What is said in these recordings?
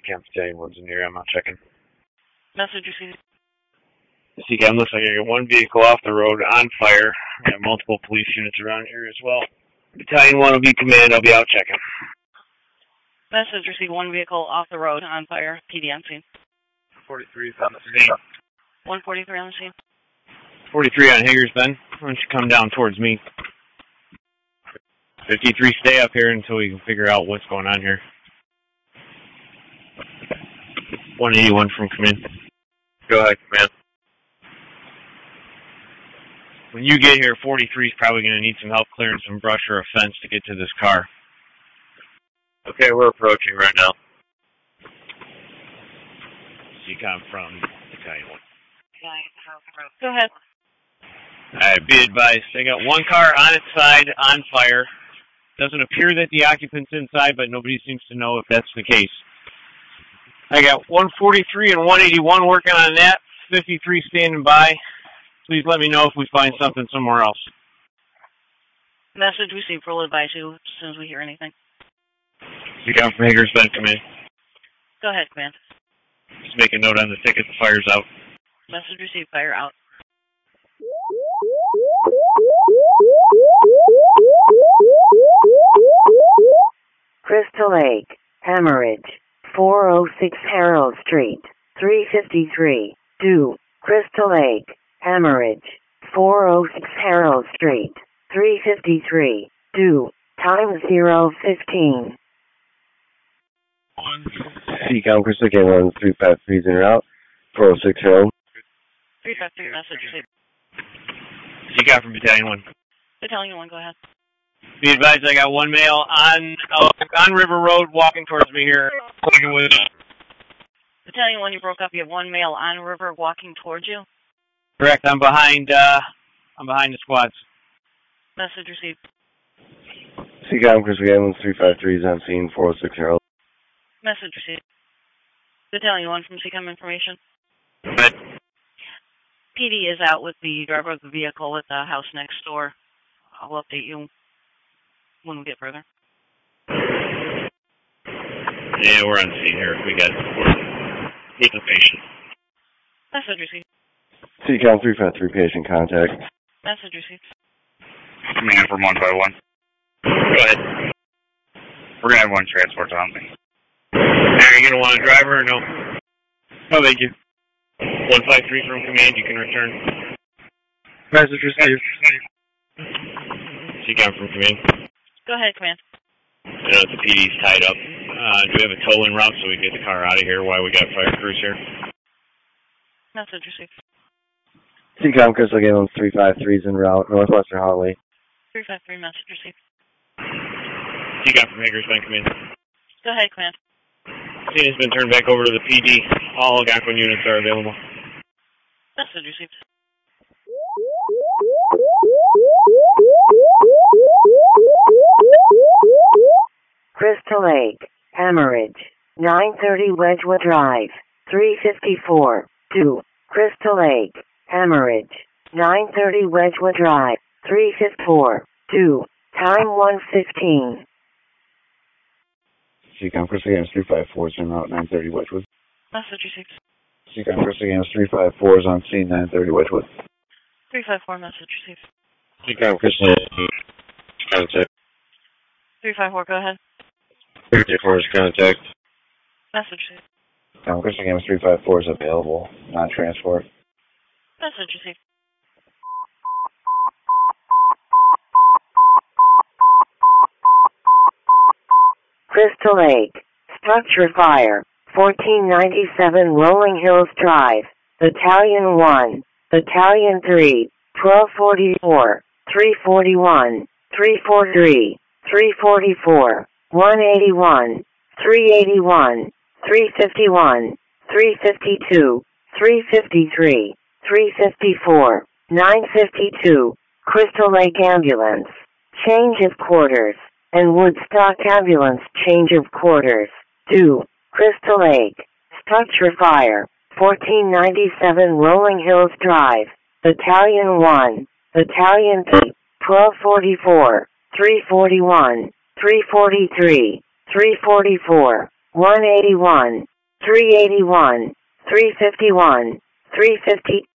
CCAM Battalion 1's in here. I'm not checking. Message received. CCAM looks like I got one vehicle off the road on fire. I got multiple police units around here as well. Battalion 1 will be command. I'll be out checking. Message received. One vehicle off the road on fire. PD on scene. 43 is on the scene. 143 on the scene. 43 on Higgers, Ben. Why don't you come down towards me? 53, stay up here until we can figure out what's going on here. 181 from command. Go ahead, command. When you get here, 43 is probably going to need some help clearing some brush or a fence to get to this car. Okay, we're approaching right now. CCOM from Battalion 1. Go ahead. Alright, be advised. I got one car on its side, on fire. Doesn't appear that the occupant's inside, but nobody seems to know if that's the case. I got 143 and 181 working on that. 53 standing by. Please let me know if we find something somewhere else. Message received. We'll advise you as soon as we hear anything. CCOM from Higgers, Ben, command. Go ahead, command. Just make a note on the ticket. The fire's out. Message received. Fire out. Crystal Lake, Hemorrhage, 406 Harold Street, 353, 2, Crystal Lake, Hemorrhage, 406 Harold Street, 353, 2, time 015. CCOM Crystal Lake 1353 is en route, 406 Harold. 353, message received. CCOM from Battalion 1. Battalion 1, go ahead. Be advised, I got one male on River Road walking towards me here. Battalion 1, you broke up. You have one male on river walking towards you. Correct. I'm behind the squads. Message received. CCOM Crystal Lake 1353 is on scene, 406 Harold. Message received. Battalion 1 from CCOM information. But PD is out with the driver of the vehicle at the house next door. I'll update you when we get further. yeah, we're on scene here. We got the patient. Message received. CCOM 353 patient contact. Message received. Command from 151. Go ahead. We're going to have one transport on me. Are you going to want a driver or no? No, thank you. 153 from command, you can return. Message received. CCOM from command. Go ahead, command. I know the PD's tied up. Do we have a tow-in route so we can get the car out of here while we got fire crews here? Message received. CCOM Crystal Lake 1353 is en route, Northwestern Highway. 353, message received. CCOM from Higgers, Ben, command. Go ahead, command. Scene has been turned back over to the PD. All Algonquin units are available. Message received. Crystal Lake, Hemorrhage, 930 Wedgewood Drive, 354, 2, Crystal Lake, Hemorrhage, 930 Wedgewood Drive, 354, 2, time 1:15. CCOM Crystal Lake 354 is en route, 930 Wedgewood. Message received. CCOM Crystal Lake 354 is on scene, 930 Wedgewood. 354, message received. CCOM Crystal Lake contact. 354, go ahead. 54 is contact. Message received. CCOM Crystal Lake 354 is available, non-transport. Message received. Crystal Lake, structure fire, 1497 Rolling Hills Drive, Battalion 1, Battalion 3, 1244, 341, 343, 344, 181, 381, 351, 352, 353, 354, 952, Crystal Lake Ambulance, change of quarters, and Woodstock Ambulance, change of quarters, 2, Crystal Lake, structure fire, 1497 Rolling Hills Drive, Battalion 1, Battalion 3, 1244, 341, 343, 344, 181, 381, 351, 350.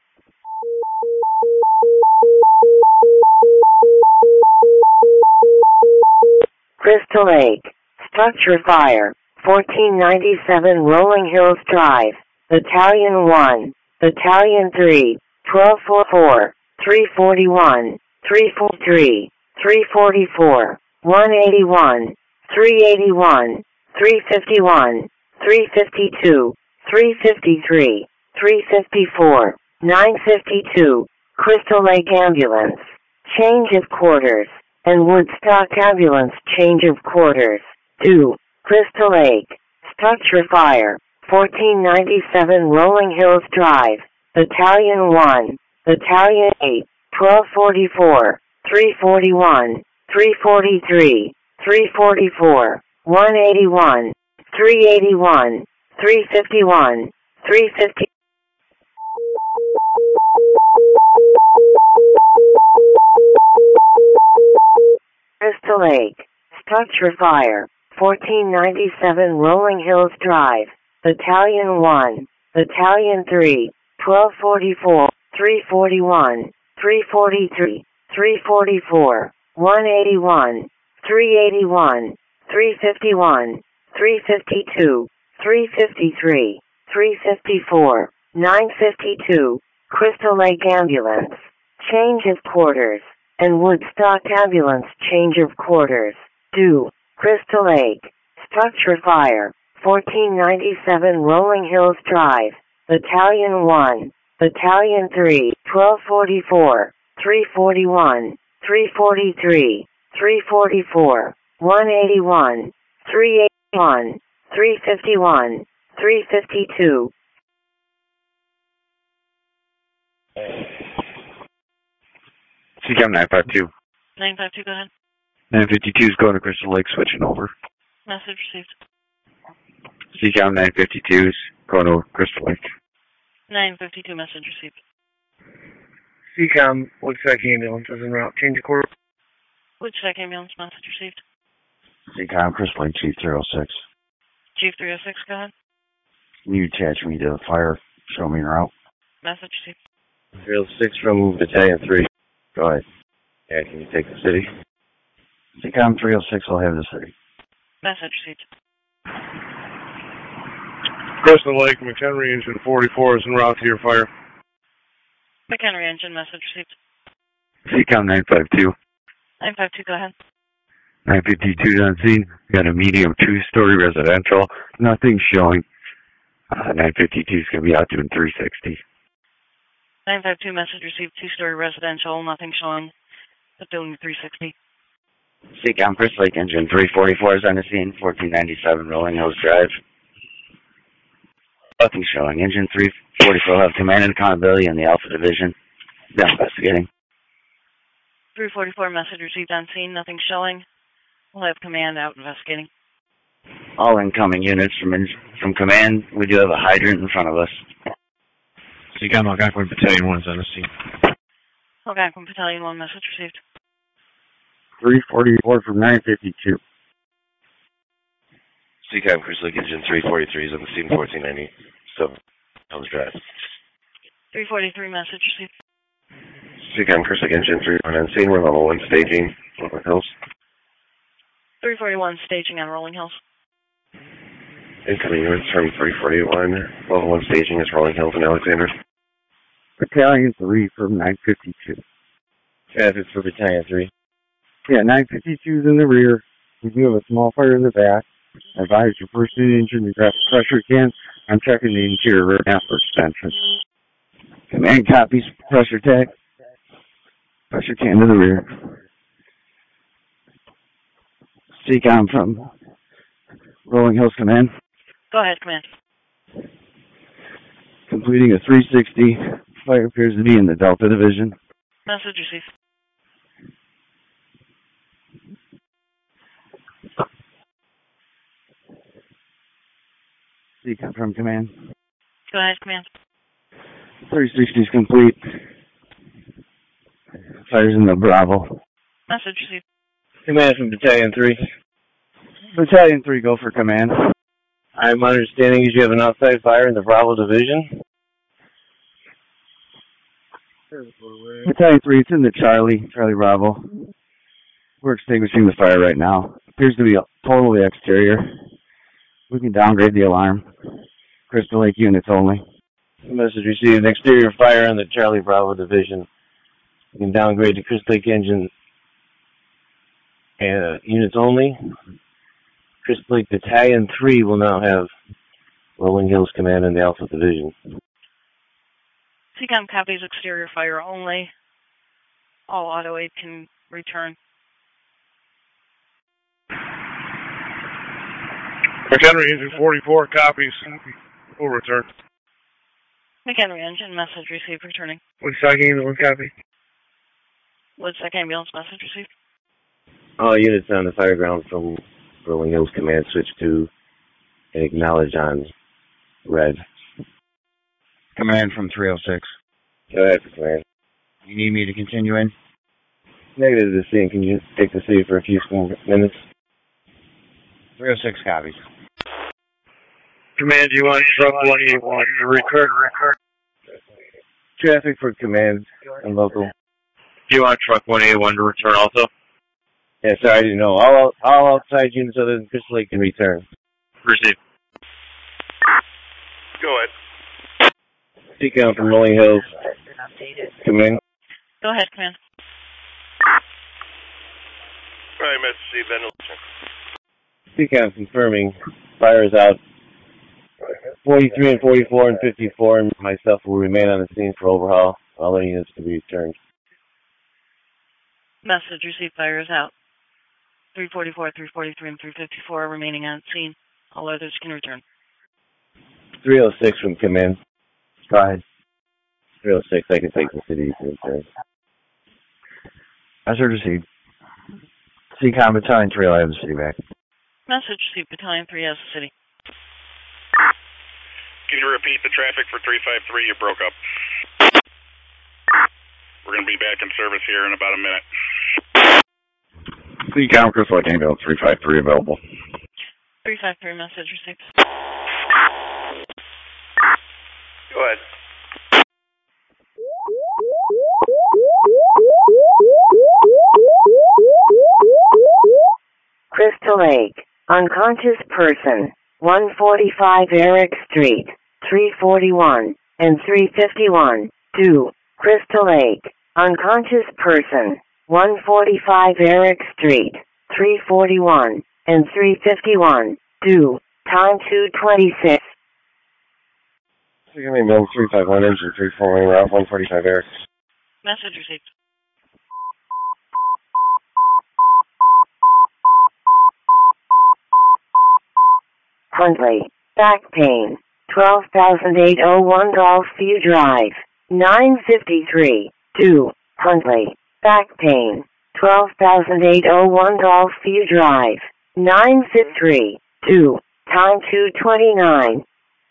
Crystal Lake, structure fire, 1497 Rolling Hills Drive, Battalion 1, Battalion 3, 1244, 341, 343, 344, 181, 381, 351, 352, 353, 354, 952, Crystal Lake Ambulance, change of quarters, and Woodstock Ambulance, change of quarters. 2. Crystal Lake, structure fire, 1497 Rolling Hills Drive, Battalion 1, Battalion 8, 1244, 341, 343, 344, 181, 381, 351, 350. Crystal Lake, structure fire, 1497 Rolling Hills Drive, Battalion 1, Battalion 3, 1244, 341, 343, 344, 181, 381, 351, 352, 353, 354, 952, Crystal Lake Ambulance, change of quarters, and Woodstock Ambulance, change of quarters. 2. Crystal Lake, structure fire, 1497 Rolling Hills Drive, Battalion 1, Battalion 3, 1244, 341, 343, 344, 181, 381, 351, 352. CCAM 952. 952, go ahead. 952 is going to Crystal Lake, switching over. Message received. CCAM 952 is going to Crystal Lake. 952, message received. CCAM, Woodstock Ambulance is en route. Change of course. Woodstock Ambulance, message received. CCAM, Crystal Lake, Chief 306. Chief 306, go ahead. Can you attach me to the fire? Show me en route. Message received. 306 from Battalion 3. Go ahead. Yeah, can you take the city? CCAM 306 will have the city. Message received. Crystal Lake, McHenry Engine 44 is en route to your fire. McHenry Engine, message received. CCAM 952. 952, go ahead. 952 on scene. Got a medium 2-story residential. Nothing showing. 952 is going to be out doing 360. 952, message received. 2-story residential, nothing showing. But doing 360. CCAM Crystal Lake Engine 344 is on the scene. 1497 Rolling Hills Drive. Nothing showing. Engine 344 will have command and accountability in the Alpha Division. They're investigating. 344, message received on scene, nothing showing. We'll have command out investigating. All incoming units from command. We do have a hydrant in front of us. CCAM Algonquin Battalion 1 is on the scene. Algonquin Battalion 1, message received. 344 from 952. CCAM Crystal Lake Engine 343 is on the scene, 1490. So, Hills Drive. 343, message received. CCAM Crystal Lake Engine 341 on scene. We're level 1 staging, Rolling Hills. 341, staging on Rolling Hills. Incoming units from 341. Level 1 staging is Rolling Hills and Alexander. Battalion 3 from 952. Yeah, it's for Battalion 3. Yeah, 952 is in the rear. We do have a small fire in the back. Advise your first engine to grab the pressure can. I'm checking the interior right now for extension. Command copies, pressure tag. Pressure can to the rear. CCOM from Rolling Hills Command. Go ahead, command. Completing a 360. Fire appears to be in the Delta Division. Message received. CCOM from command. Go ahead, command. 360 is complete. Fire's in the Bravo. Message received. Command from Battalion 3. Battalion 3, go for command. I'm understanding is you have an outside fire in the Bravo division. Battalion 3, it's in the Charlie Bravo. We're extinguishing the fire right now. Appears to be totally exterior. We can downgrade the alarm. Crystal Lake units only. Message received. Exterior fire in the Charlie Bravo division. You can downgrade to Crystal Lake engine units only. Crystal Lake Battalion 3 will now have Rolling Hills Command in the Alpha Division. CCOM copies exterior fire only. All auto aid can return. McHenry engine 44 copies. Full return. McHenry engine message received returning. Woodstock ambulance copy. Woodstock ambulance message received. All units on the fire ground from Rolling Hills Command switch to and acknowledge on red. Command from 306. Go ahead, Command. You need me to continue in? Negative to C, and can you take the C for a few minutes? 306 copies. Command, you want truck 181 to return? Traffic for Command and local. Do you want truck 181 to return also? Yeah, sorry, I didn't know. All outside units other than Crystal Lake can return. Receive. Go ahead. CCOM from Rolling Hills. Command. Go ahead, Command. Right, message received. CCOM confirming fire is out. 43 and 44 and 54 and myself will remain on the scene for overhaul. All the units can be returned. Message received fire is out. 344, 343, and 354 are remaining on scene. All others can return. 306 from Command. Go ahead. 306, I can take the city to return. Message received. CCOM Battalion 3, I have the city back. Message received. Battalion 3 has the city. Can you repeat the traffic for 353? You broke up. We're going to be back in service here in about a minute. CCOM Crystal Lake ambulance 353 available. 353 message received. Go ahead. Crystal Lake, unconscious person, 145 Eric Street, 341 and 351, 2, Crystal Lake, unconscious person, 145 Eric Street, 341 and 351, 2, time 2:26. CCOM ambulance 351 engine 341 route 145 Eric. Message received. Huntley, back pain, 12,801 Golfview Drive, 953, 2, Huntley, back pain, 12,801 Golfview Drive, 953, 2, time 2:29.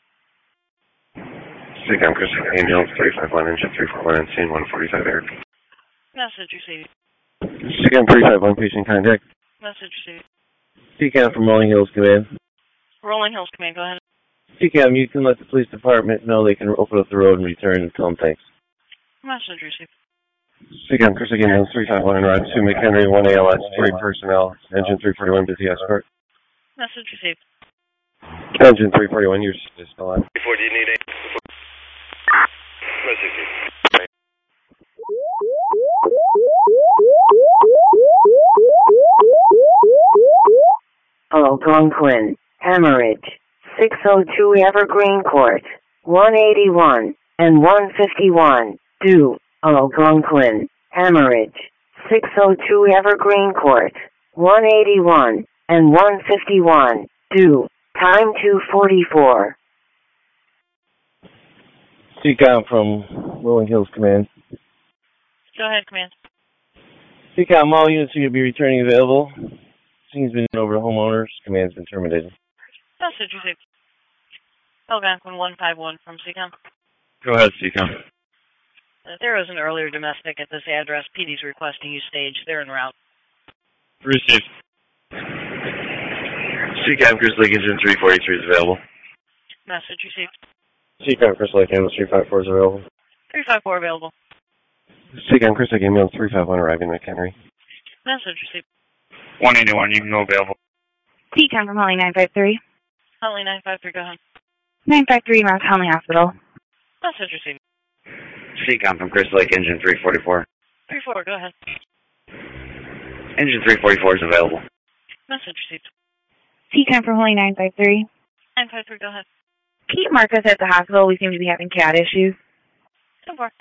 CCOM Crystal Lake ambulance 351 engine 341 and scene 145 Eric. Message received. CCOM 351 patient contact. Message received. CCOM from Rolling Hills Command. Rolling Hills Command, go ahead. CCOM, you can let the police department know they can open up the road and return and tell them thanks. Message received. CCOM Crystal Lake ambulance 351 and ride 2 McHenry 1 ALS 3 personnel engine 341 busy escort. Message received. Engine 341, you're still on. Before do you need it? Message received. Algonquin, hemorrhage, 602 Evergreen Court, 181 and 151, 2, Algonquin, hemorrhage, 602 Evergreen Court, 181 and 151, 2, time 2:44. CCOM from Rolling Hills Command. Go ahead, Command. CCOM, all units are going to be returning available. Scene's been over to homeowners. Command's been terminated. Message received. Algonquin 151 from CCOM. Go ahead, CCOM. There was an earlier domestic at this address. PD's requesting you stage. They're en route. Received. CCOM Chris Lake Engine 343 is available. Message received. CCOM Chris Lake Ambulance 354 is available. 354 available. CCOM Chris Lake Ambulance 351 arriving at McHenry. Message received. 181, you can go available. CCOM from Huntley 953. Huntley 953, go ahead. 953 Mount Huntley Hospital. Message received. CCOM from Chris Lake Engine 344. 34, go ahead. Engine 344 is available. Message received. CCOM from Huntley 953. 953, go ahead. Pete Marcus at the hospital. We seem to be having CAT issues. 10-4.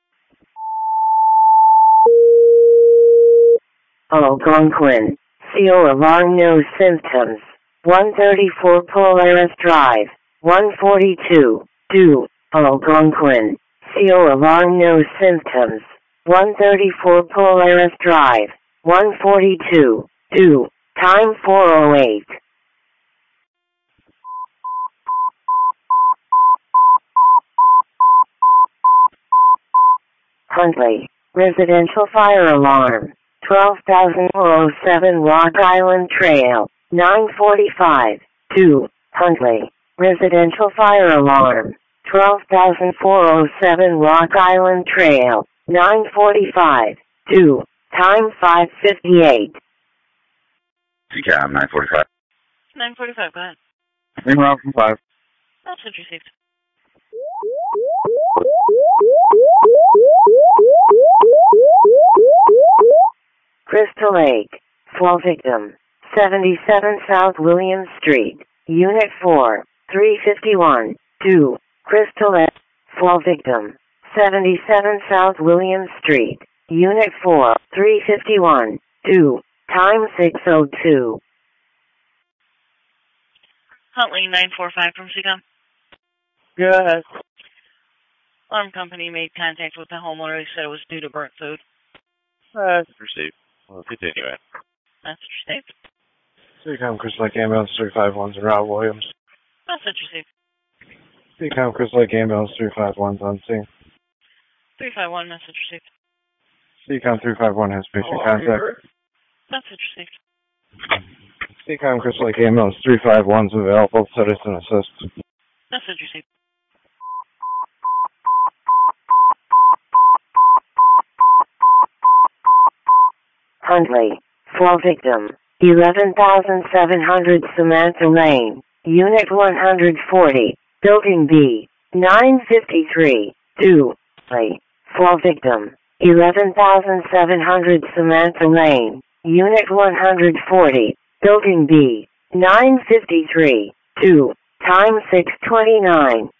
Algonquin. CO alarm, no symptoms. 134 Polaris Drive. 142. Do. Algonquin. CO alarm, no symptoms. 134 Polaris Drive. 142. Do. Time 4:08. Huntley. Residential fire alarm. 12,407 Rock Island Trail. 945. 2. Huntley. Residential fire alarm. 12,407 Rock Island Trail. 945. 2. Time 5:58. CCOM 945. 945, go ahead. In route from 5. Message received. Crystal Lake. Fall victim. 77 South William Street. Unit 4. 351. 2. Crystal Lake. Fall victim. 77 South William Street. Unit 4. 351. 2. Time 6:02. Huntley 945 from CCOM. Go ahead. Alarm company made contact with the homeowner. He said it was due to burnt food. Received. We'll continue it. Message received. CCOM Chris Lake Ambulance 351's in Route Williams. Message received. CCOM Chris Lake Ambulance 351's on scene. 351, message received. CCOM 351 has patient contact. Message received. CCOM Chris Lake Ambulance 351's available. Citizen assist. Message received. Huntley. Fall victim. 11,700 Samantha Lane. Unit 140. Building B. 953. 2. Fall victim. 11,700 Samantha Lane. Unit 140. Building B. 953. 2. Time 6:29.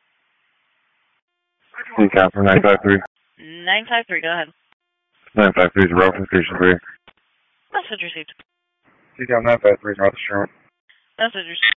CCOM from 953. 953, go ahead. 953 is route from Station 3. Message received. CCOM 953 is route to Sherman. Message received.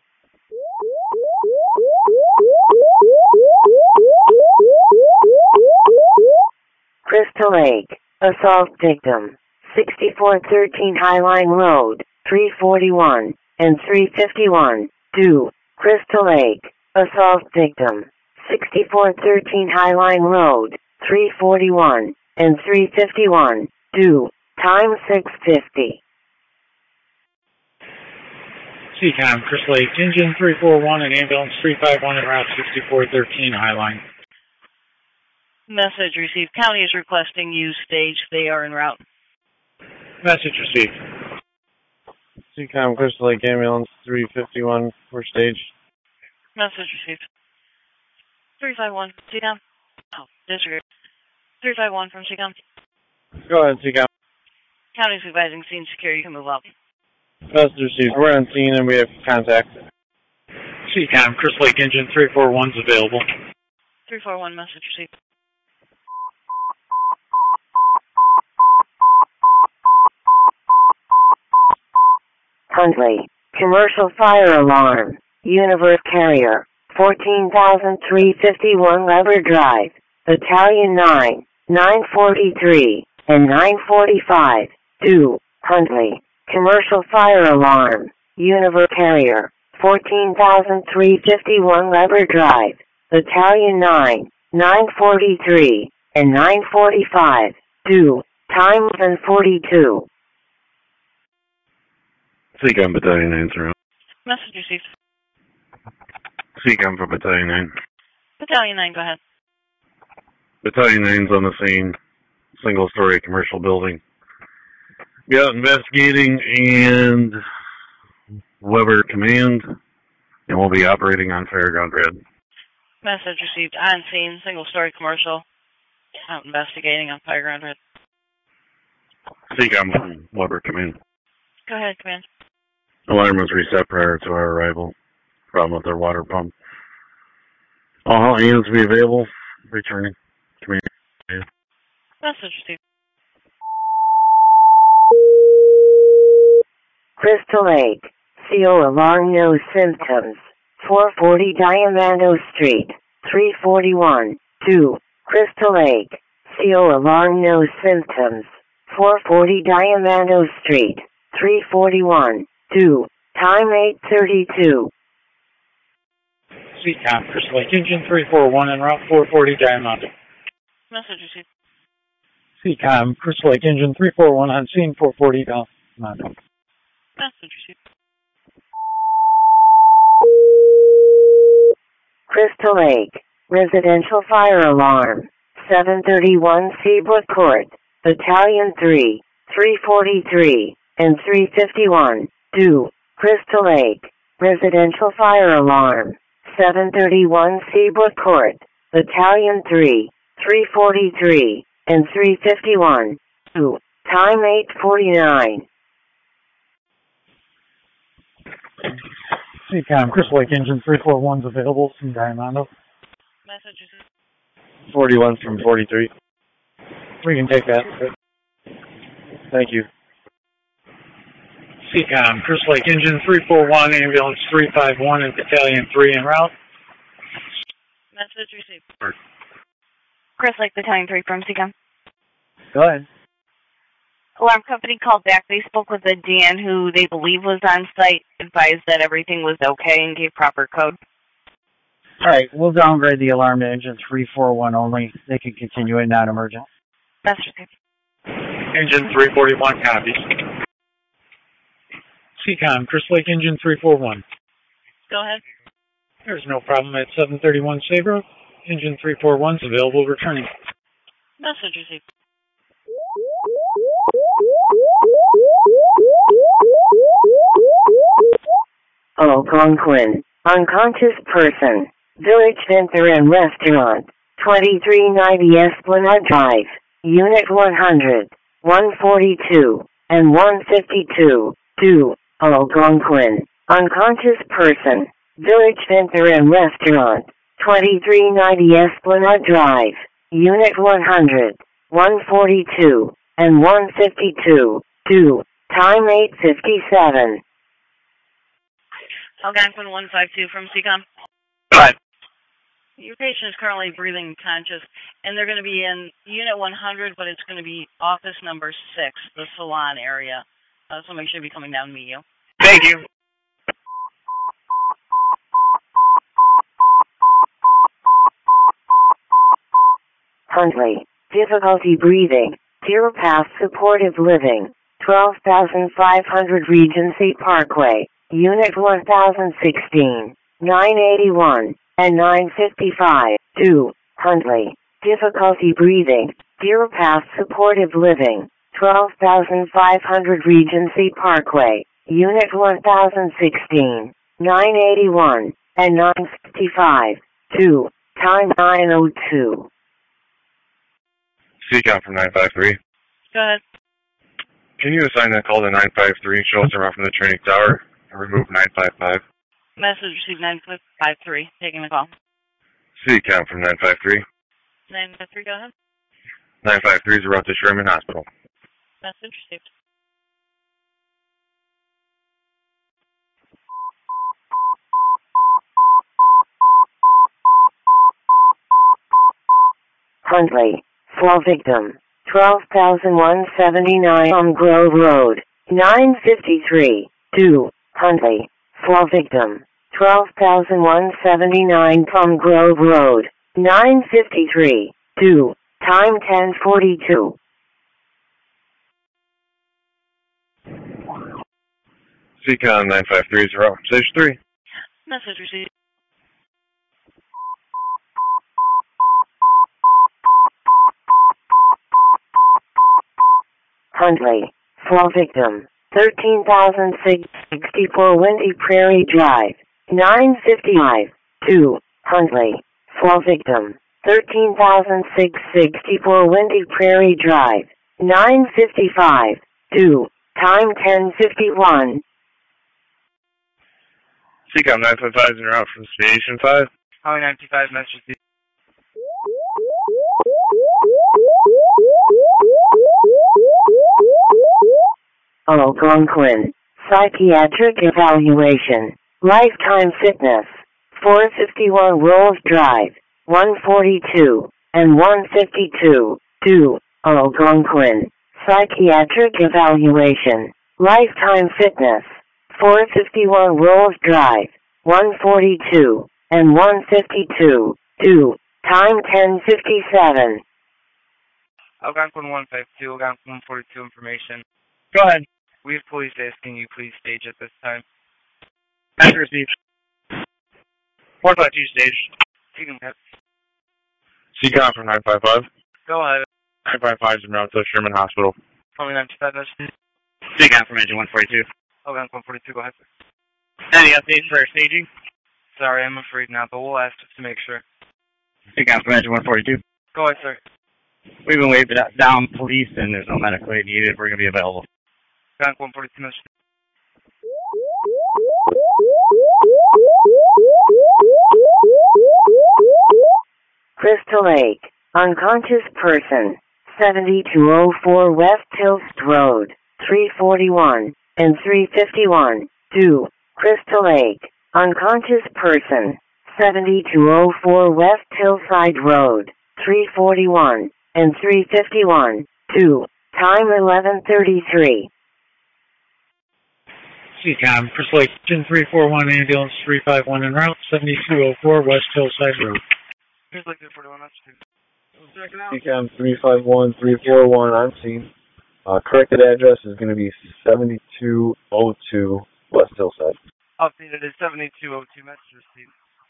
Crystal Lake. Assault victim. 6413 Highline Road. 341 and 351. 2. Crystal Lake. Assault victim. 6413 Highline Road. 341 and 351. 2. Time 6:50. CCOM Chris Lake Engine 341 and Ambulance 351 en route 6413 Highline. Message received. County is requesting use stage. They are en route. Message received. CCOM Chris Lake Ambulance 351 for stage. Message received. 351, CCOM. Oh, disregard. 351 from CCOM. Go ahead, CCOM. County is advising scene security. You can move up. Message received. We're on scene and we have contact. CCOM Chris Lake Engine 341's available. 341, message received. Huntley. Commercial fire alarm. Universe Carrier. 14,351 Lever Drive. Battalion 9. 943 and 945. 2. Huntley. Commercial fire alarm. Universe Carrier. 14,351 Lever Drive. Battalion 9. 943 and 945. 2. Time 7:42. CCOM Battalion 9 0. Message received. CCOM for Battalion 9. Battalion 9, go ahead. Battalion 9's on the scene. Single-story commercial building. Be out investigating and Weber Command, and we'll be operating on Fairground Red. Message received. On scene, single-story commercial. Out investigating on Fireground Red. CCOM from Weber Command. Go ahead, Command. Alarm was reset prior to our arrival. Problem with their water pump. All hands will be available. Returning. Command. Message received. Crystal Lake. CO alarm, no symptoms. 440 Diamando Street. 341. 2. Crystal Lake. CO alarm, no symptoms. 440 Diamando Street. 341. 2. Time 8:32. CCOM, Crystal Lake Engine 341 en route 440 Diamond. Message received. CCOM, Crystal Lake Engine 341 on scene 440 Diamond. Message received. Crystal Lake. Residential fire alarm. 731 Seabrook Court. Battalion 3. 343 and 351. 2. Crystal Lake. Residential fire alarm. 731 Seabrook Court. Battalion 3. 343 and 351. 2. Time 8:49. CCOM, Crystal Lake Engine 341's available from Diamond. Message received. 41 from 43. We can take that. Thank you. CCOM, Crystal Lake Engine 341, Ambulance 351 and Battalion 3 en route. Message received. Crystal Lake Battalion 3 from CCOM. Go ahead. Alarm company called back. They spoke with a Dan who they believe was on site, advised that everything was okay and gave proper code. All right, we'll downgrade the alarm to engine 341 only. They can continue it non-emergent. That's okay. Engine 341 copies. CCOM, Crystal Lake Engine 341. Go ahead. There's no problem at 731 Saybrook. Engine 341's available returning. Message received. Algonquin. Unconscious person. Village Center and Restaurant. 2390 Esplanade Drive. Unit 100, 142, and 152. 2. Algonquin. Unconscious person. Village Center and Restaurant. 2390 Esplanade Drive. Unit 100, 142, and 152. 2. Time 8:57. Algonquin 152 from CCOM. Right. Your patient is currently breathing conscious, and they're going to be in Unit 100, but it's going to be office number 6, the salon area. Somebody should be coming down to meet you. Thank you. Huntley. Difficulty breathing. Deer Path Supportive Living. 12,500 Regency Parkway. Unit 1016. 981 and 955. 2. Huntley. Difficulty breathing. Deer Path Supportive Living. 12,500 Regency Parkway. Unit 1016. 981 and 955. 2. Time 9:02. CCOM from 953. Go ahead. Can you assign that call to 953 and show us around from the training tower and remove 955? Message received 953. Taking the call. CCOM from 953. 953, go ahead. 953 is around to Sherman Hospital. Message received. Huntley. Fall victim. 12,179 on Grove Road. 953. 2. Huntley. Fall victim. 12,179 Plum Grove Road. 953. 2. Time 10:42. CCOM 953 is route from Station 3. Message received. Huntley, fall victim, 13,664 Windy Prairie Drive, 955, 2, Huntley, fall victim, 13,664 Windy Prairie Drive, 955, 2, time 10:51. CCOM 955 is en route from Station 5. Highway 95, message received. Algonquin, psychiatric evaluation, lifetime fitness, 451 Rolls Drive, 142, and 152, 2, Algonquin, psychiatric evaluation, lifetime fitness, 451 Rolls Drive, 142, and 152, 2, time 10:57. Algonquin 152, Algonquin 142 information. Go ahead. We have police asking you please stage at this time. Message received. 452 stage. CCOM from 955. Go ahead. 955 is en route to Sherman Hospital. Highway 95, message received. CCOM from engine 142. Algonquin 142, go ahead. Any updates for staging? Sorry, I'm afraid not, but we'll ask just to make sure. CCOM from engine 142. Go ahead, sir. We've been waving down police and there's no medical aid needed. We're going to be available. Algonquin 142, message. Crystal Lake, unconscious person, 7204 West Hilst Road, 341, and 351, 2, Crystal Lake, unconscious person, 7204 West Hillside Road, 341, and 351, 2, time 11:33. CCOM, Crystal Lake, Engine 341, ambulance 351 en route, 7204 West Hillside Road. Here's like 341, message received. CCOM 351, 341 on scene. Corrected address is going to be 7202 West Hillside. Updated is 7202, message received.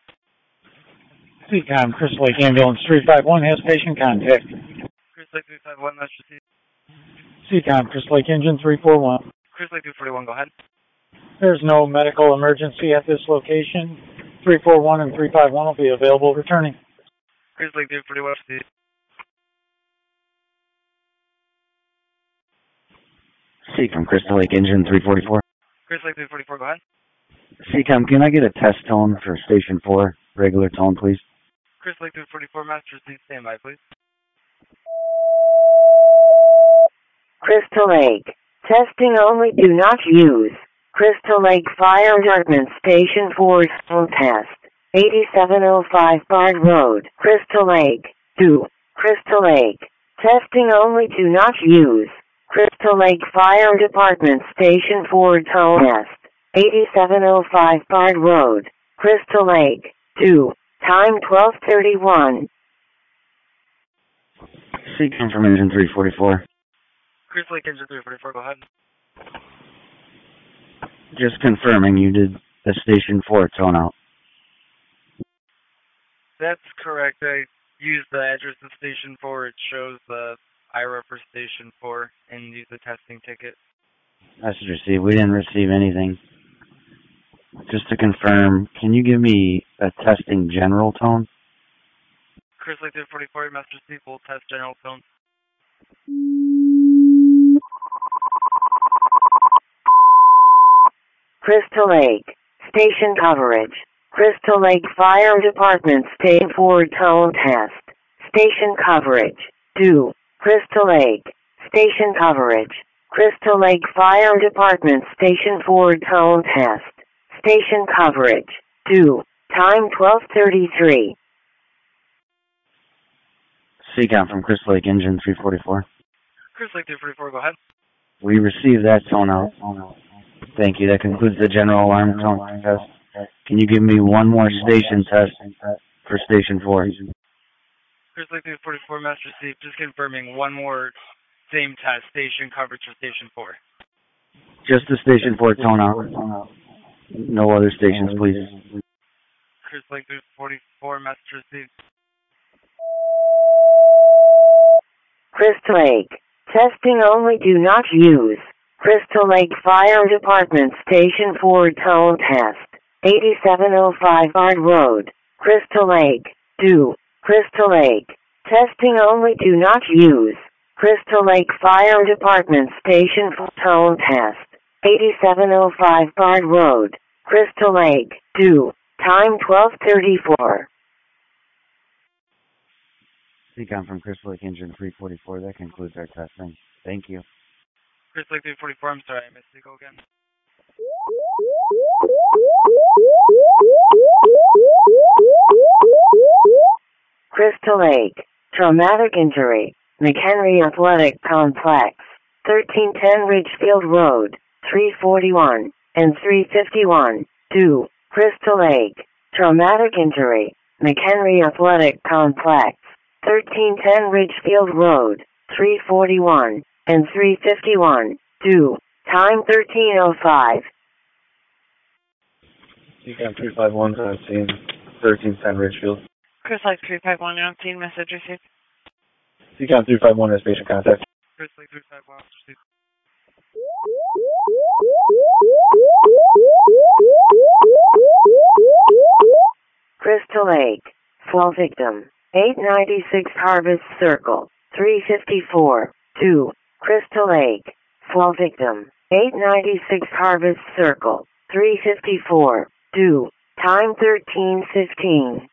CCOM, Crystal Lake, ambulance 351 has patient contact. Crystal Lake 351, message received. CCOM, Crystal Lake, engine 341. Crystal Lake 341, go ahead. There's no medical emergency at this location. 341 and 351 will be available returning. Crystal Lake 341, received. CCOM, Crystal Lake, engine 344. Crystal Lake 344, go ahead. CCOM, can I get a test tone for Station 4? Regular tone, please. Crystal Lake 344, master received. Stand by, please. Crystal Lake, testing only, do not use. Crystal Lake Fire Department Station 4 phone test. 8705 Bard Road, Crystal Lake, 2, Crystal Lake, testing only, do not use. Crystal Lake Fire Department Station 4 tone test. 8705 Bard Road, Crystal Lake, 2, time 12:31. CCOM from engine 344. Crystal Lake engine 344, go ahead. Just confirming you did the Station 4 tone out. That's correct. I used the address of Station 4. It shows the IRA for Station 4 and used the testing ticket. Message received. We didn't receive anything. Just to confirm, can you give me a testing general tone? Crystal Lake 344, master received. We'll test general tone. Crystal Lake, station coverage. Crystal Lake Fire Department Station 4 tone test. Station coverage. 2. Crystal Lake, station coverage. Crystal Lake Fire Department Station 4 tone test. Station coverage. 2. Time 12:33. CCOM from Crystal Lake, engine 344. Crystal Lake 344, go ahead. We received that tone out. Thank you. That concludes the general alarm tone test. Can you give me one more station test for Station 4? Crystal Lake 344, master received. Just confirming one more same test, station coverage for Station 4. Just the station 4 tone out. No other stations, please. Chris Lake 344, message received. Crystal Lake. Testing only, do not use. Crystal Lake Fire Department Station 4 tone test. 8705 Bard Road. Crystal Lake. Do. Crystal Lake. Testing only, do not use. Crystal Lake Fire Department Station 4 tone test. 8705 Bard Road. Crystal Lake. Do. Time 12:34. Seacom from Crystal Lake Engine 344. That concludes our testing. Thank you. Chris Lake 344, I'm sorry, I missed you. Go again. Crystal Lake. Traumatic injury. McHenry Athletic Complex. 1310 Ridgefield Road. 341 and 351. Do. Crystal Lake. Traumatic injury. McHenry Athletic Complex. 1310 Ridgefield Road. 341 and 351. Do. Time 13:05. Seacom 351 on scene. 1310 Ridgefield. Chris Lake 351, you're on scene, message received. Seacom 351 has patient contact. Chris Lake 351, received. Crystal Lake. Fall victim. 896 Harvest Circle. 354. 2. Crystal Lake. Fall victim. 896 Harvest Circle. 354. 2. Time 13:15.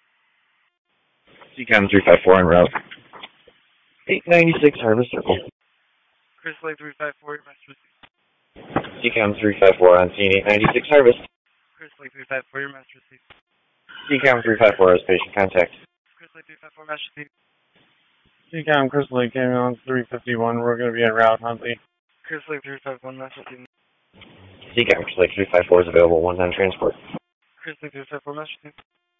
Seacom 354 en route. 896 Harvest Circle. Chris Lake 354, message received. Seacom 354 on scene. 896 Harvest. Chris Lake 354, your message received. Seacom 354 has patient contact. Chris Lake 354, message received. Seacom Crystal Lake ambulance 351. We're going to be en route, Huntley. Chris Lake 351, message received. Seacom Lake 354 is available. 1 on transport. Chris Lake 354, message received.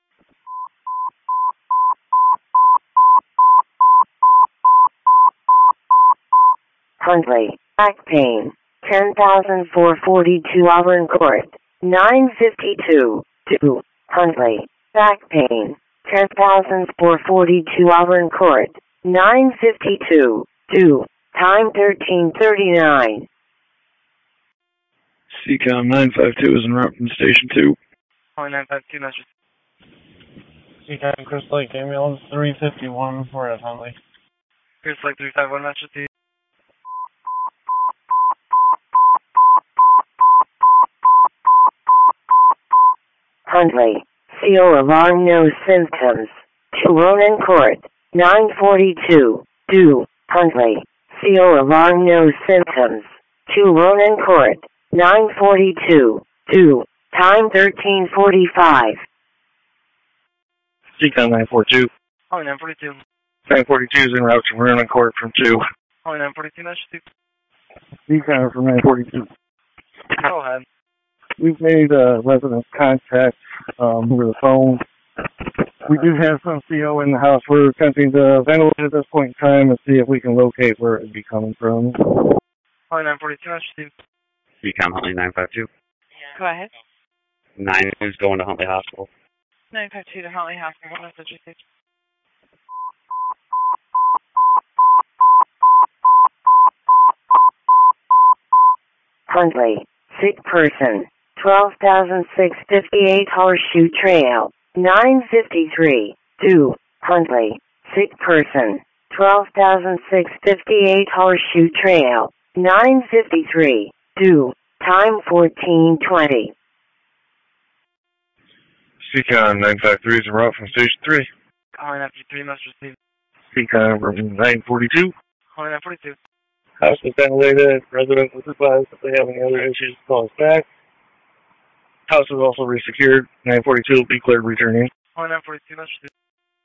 Huntley. Back pain. 10,442 Auburn Court. 952. 2. Huntley. Back pain. 10,442 Auburn Court. 952. 2. Time 13:39. Seacom 952 is en route from Station 2. Calling 952, message received. Seacom Crystal Lake ambulance 351. We're at Huntley. Chris Lake 351, message received. Huntley. CO alarm, no symptoms. 2 Ronan Court. 942. 2. Huntley. CO alarm, no symptoms. 2 Ronan Court. 942. 2. Time 13:45. Seacom 942. Calling 942. 942 is en route to Ronan Court from 2. Calling 942, message received. Seacom from 942. Go ahead. We've made resident contact over the phone. We do have some CO in the house. We're attempting to ventilate at this point in time and see if we can locate where it would be coming from. Calling 942, message received. Seacom Huntley 952. Go ahead. 9 is going to Huntley Hospital. 952 to Huntley Hospital, message received. Huntley. Sick person. 12,658 Horseshoe Trail. 953. 2. Huntley. Sick person. 12,658 Horseshoe Trail. 953. 2. Time 14:20. Seacom 953 is en route from Station 3. Calling 953, message received. Seacom from 942. Calling 942. House is ventilated. Residents will advise if they have any other issues, call us back. House is also resecured. 942 will be cleared returning. Calling 942, message received.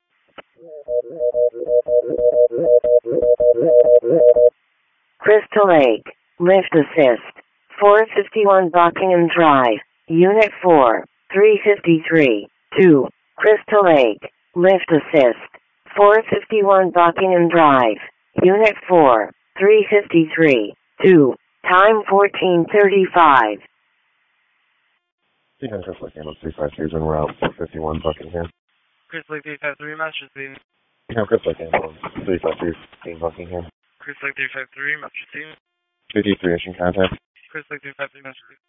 Crystal Lake. Lift assist. 451 Buckingham Drive. Unit 4. 353. 2. Crystal Lake. Lift assist. 451 Buckingham Drive. Unit 4. 353. 2. Time 14:35. Seacom Chris Lake Ambulance 353 is en route 451 Buckingham. Chris Lake 353, Master Team. Seacom Chris Lake Ambulance 353 Buckingham. Chris Lake 353, Master Team. 53 issue contact. Chris Lake 353, Master Team.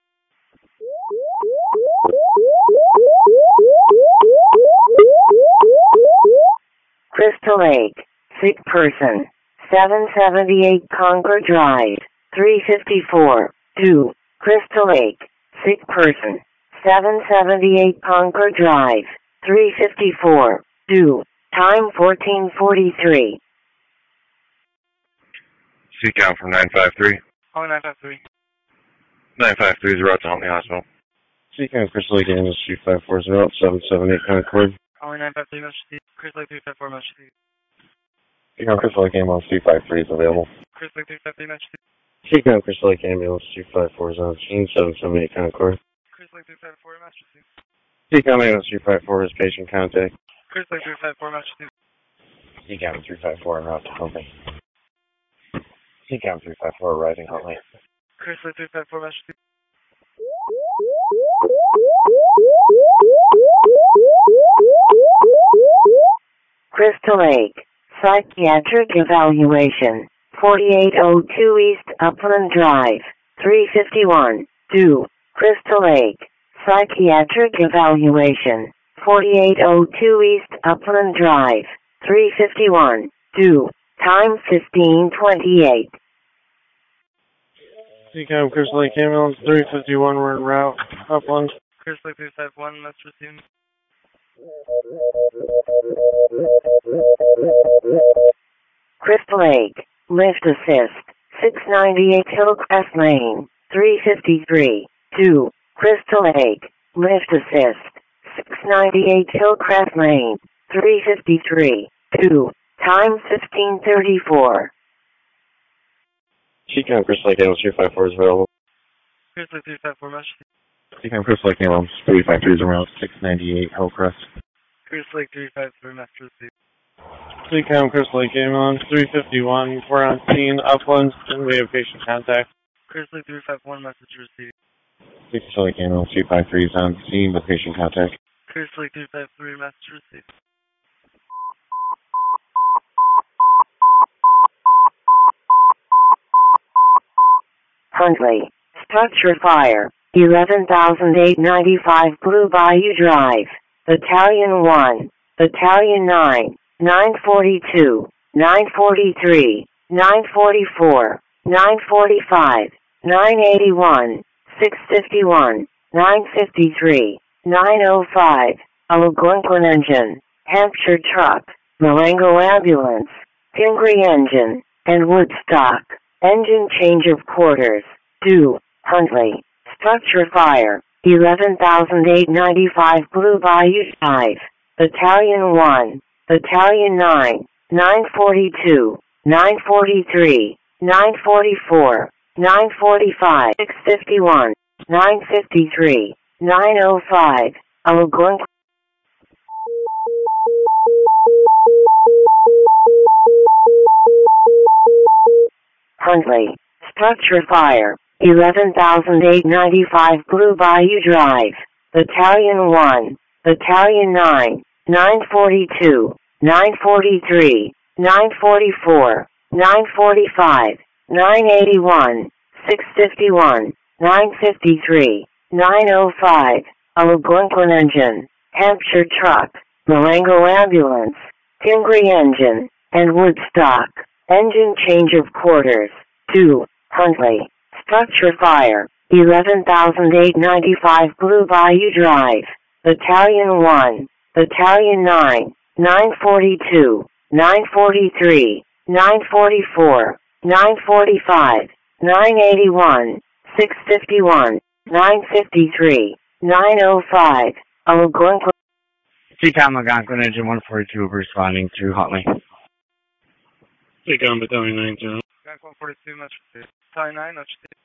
Crystal Lake, sick person, 778 Concord Drive, 354, 2, Crystal Lake, sick person, 778 Concord Drive, 354, 2, time 14:43. Seacom from 953. Only 953. 953 is route to Huntley Hospital. Seacom Chris Lake Ambulance 354 is en route 778 Concord. Only 953, Master Team. Chris Lake 354, Master Team. Seacom Chris Lake Ambulance 353 is available. Chris Lake 353, Master Team. Seacom Chris Lake Ambulance 254 is on scene 778 Concord. Chris Lake 354, Master Team. Seacom Ambulance 354 is patient contact. Chris Lake 354, Master Team. Seacom 354 en route to Huntley. Seacom 354 arriving Huntley. Chris Lake 354, Master Team. Crystal Lake, psychiatric evaluation, 4802 East Upland Drive, 351, 2, Crystal Lake, psychiatric evaluation, 4802 East Upland Drive, 351, 2, time 15:28. Seacom Chris Lake Ambulance 351, we're en route Upland. Chris Lake 351, Master Team. Crystal Lake, lift assist, 698 Hillcrest Lane, 353, 2, Crystal Lake, lift assist, 698 Hillcrest Lane, 353, 2, time 15:34. Seacom Chris Lake Ambulance 354 is available. Chris Lake 354, Master Team. Seacom Chris Lake Ambulance 353 is en route 698 Hillcrest. Chris Lake 353, Master Team. Seacom Chris Lake Ambulance 351, we're on scene Upland and we have patient contact. Chris Lake 351, message received. Seacom Lake Ambulance 353 is on scene with patient contact. Chris Lake 353, message received. Huntley, structure fire, 11,895 Blue Bayou Drive, Battalion 1, Battalion 9, 942, 943, 944, 945, 981, 651, 953, 905, Algonquin engine, Hampshire truck, Marengo ambulance, Pingree engine, and Woodstock, engine change of quarters, 2, Huntley, structure fire, 11,895 Blue Bayou Drive, Battalion 1, Battalion 9, 942, 943, 944, 945, 651, 953, 905, Algonquin. Huntley, structure fire, 11,895 Blue Bayou Drive, Battalion 1, Battalion 9, 942, 943, 944, 945, 981, 651, 953, 905, Algonquin engine, Hampshire truck, Marengo ambulance, Pingree engine, and Woodstock, engine change of quarters, 2, Huntley, structure fire, 11,895 Blue Bayou Drive, Battalion 1, Battalion 9, 942, 943, 944, 945, 981, 651, 953, 905, Algonquin. Seacom Algonquin engine 142 responding to Huntley. Seacom Battalion 90. Algonquin 142, much received. Battalion 9, much received.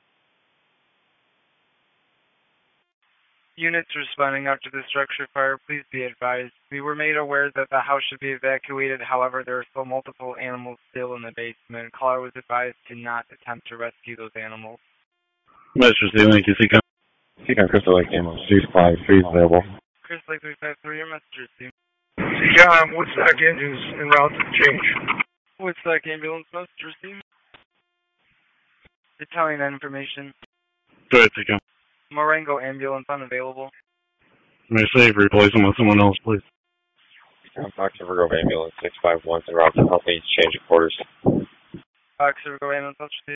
Units responding after the structure fire, please be advised. We were made aware that the house should be evacuated, however, there are still multiple animals still in the basement. Caller was advised to not attempt to rescue those animals. Message to Link, CCOM. CCOM Crystal Lake Ambulance 353 is available. Crystal Lake 353, your message received. CCOM, Woodstock engines en route to change. Woodstock ambulance message received. Italian information. Go ahead, CCOM. Marengo ambulance unavailable. May save, replace them with someone else, please. Fox River Grove ambulance 651 en route to help me change of quarters. Fox River Grove ambulance message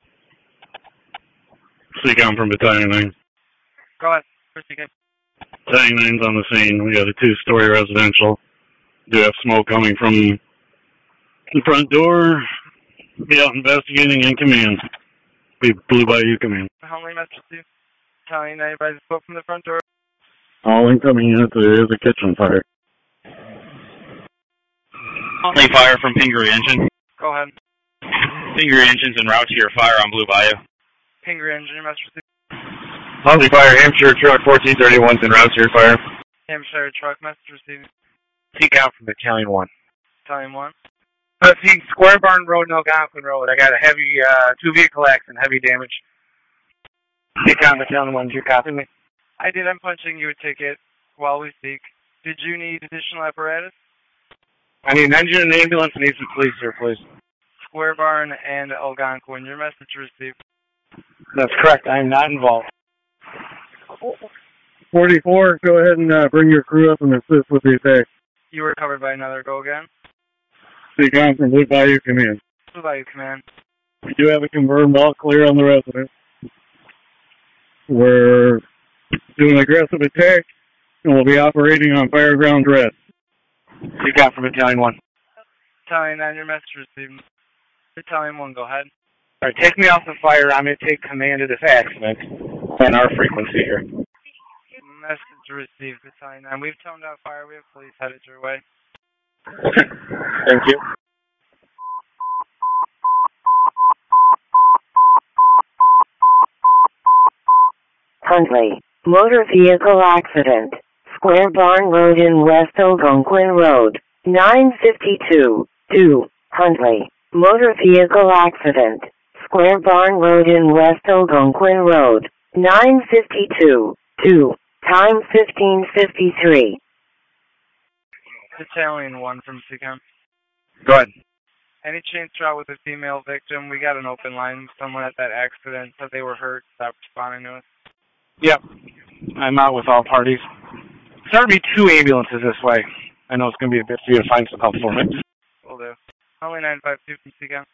received. CCOM from Battalion 9. Go ahead. First CCOM. Battalion 9's on the scene. We got a 2-story residential. Do have smoke coming from the front door. Be out investigating in command. Be Blue Bayou command. How many messages do you? Italian 9 advises smoke from the front door. All incoming units, there is a kitchen fire. Only fire from Pingree engine. Go ahead. Pingree engine's en route to your fire on Blue Bayou. Pingree engine, your message received. Only fire, Hampshire truck 1431's en route to your fire. Hampshire truck message received. CCOM from Battalion 1. Battalion 1. Let's see, Square Barn Road and Algonquin Road. I got a heavy, 2-vehicle accident, heavy damage. CCOM Battalion 1, do you copy me? I did. I'm punching you a ticket while we speak. Did you need additional apparatus? I need an engine and ambulance and need some police here, please. Square Barn and Algonquin, your message received. That's correct. I am not involved. 44, go ahead and bring your crew up and assist with the attack. You were covered by another. Go again. CCOM from Blue Bayou Command. Blue Bayou Command. We do have a confirmed all clear on the resident. We're doing an aggressive attack, and we'll be operating on fireground red. CCOM from Battalion 1. Battalion 9, your message received. Battalion 1, go ahead. All right, take me off the fire. I'm going to take command of this accident on our frequency here. Message received, Battalion 9. We've toned out fire. We have police headed your way. Thank you. Huntley, motor vehicle accident. Square Barn Road in West Algonquin Road. 952-2. Huntley, motor vehicle accident. Square Barn Road in West Algonquin Road. 952-2. Time 15:53. Battalion 1 from CCOM. Go ahed. Any chance shot with a female victim? We got an open line. Someone at that accident said they were hurt. Stopped responding to us. Yep. I'm out with all parties. There will be 2 ambulances this way. I know it's going to be a bit for you to find some help for me. Will do. Only 952 from CCOM.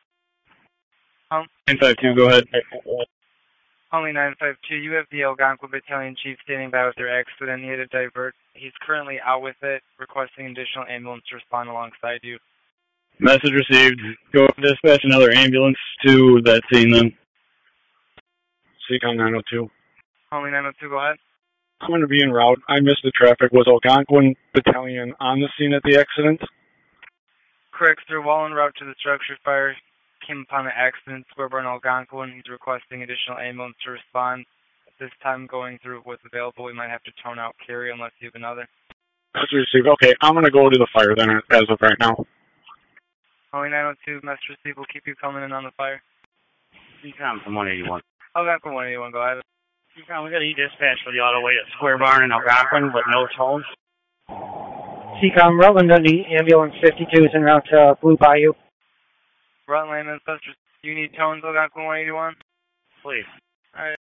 952, go ahead. Only 952. You have the Algonquin Battalion Chief standing by with your accident. He had to divert. He's currently out with it, requesting additional ambulance to respond alongside you. Message received. Go dispatch another ambulance to that scene then. CCOM 902. Only 902, go ahead. I'm going to be en route. I missed the traffic. Was Algonquin Battalion on the scene at the accident? Correct, sir. While en route to the structure fire, came upon an accident. Square Barn Algonquin. He's requesting additional ambulance to respond. At this time, going through what's available, we might have to tone out carry unless you have another. Message received. Okay, I'm going to go to the fire then as of right now. Only 902, message received. We'll keep you coming in on the fire. CCOM from 181. Algonquin 181, go ahead. CCOM, we got a dispatch for the auto way at Square Barn in Algonquin, but no tolls. CCOM, Rutland Dundee, ambulance 52 is en route to Blue Bayou. Rutland, message. You need tones, Algonquin 181? Please. Alright.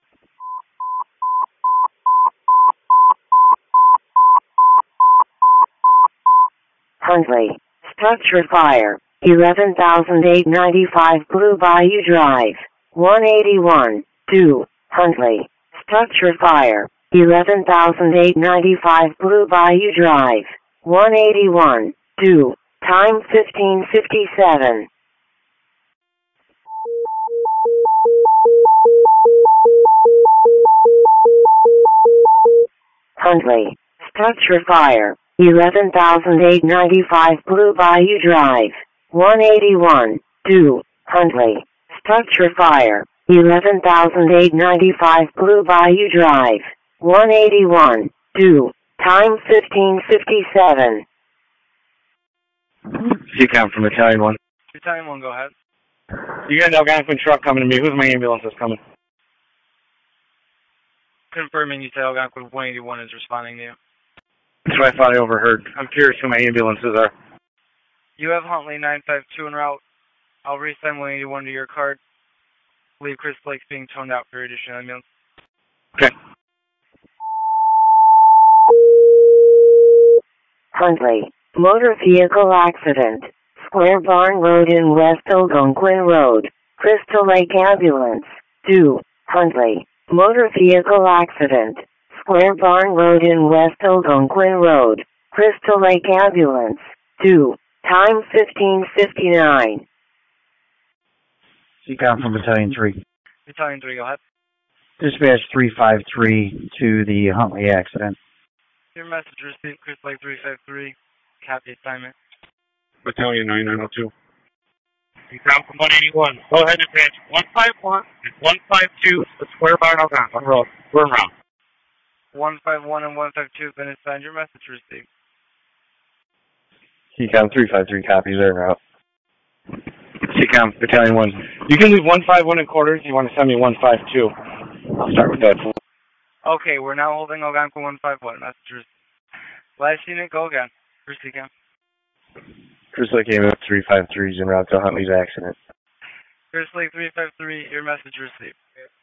Huntley, structure fire. 11,895 Blue Bayou Drive. 181-2. Huntley, structure fire. 11,895 Blue Bayou Drive. 181-2. Time 15:57. Huntley, structure fire. 11,895 Blue Bayou Drive. 181-2. Huntley, structure fire. 11,895 Blue Bayou Drive. 181-2. Time 15:57. CCOM from Battalion 1. Battalion 1, go ahead. You got an Algonquin truck coming to me. Who's my ambulance that's coming? Confirming you said Algonquin 181 is responding to you. That's what I thought I overheard. I'm curious who my ambulances are. You have Huntley 952 en route. I'll reassign 181 to your card. Believe Chris Lake's being toned out for your additional ambulance. Okay. Huntley, motor vehicle accident. Square Barn Road in West Algonquin Road. Crystal Lake Ambulance. 2. Huntley, motor vehicle accident. Square Barn Road in West Algonquin Road. Crystal Lake Ambulance. 2. Time 15:59. CCOM from Battalion 3. Battalion 3, go ahead. Dispatch 353 to the Huntley accident. Your message received, Chris Lake 353. Copy assignment. Battalion 9902. CCOM from 181. Go ahead and dispatch 151 and 152 to Square Barn Algonquin Road. We're around. 151 and 152 have been assigned. Your message received. CCOM 353 copies their route. CCOM, Battalion 1. You can leave 151 in quarters. You want to send me 152. I'll start with that. Okay, we're now holding Algonquin 151. Message received. Last unit, go again. For CCOM. Chris Lake Ambulance 353 is en route to Huntley's accident. Chris Lake 353, your message received.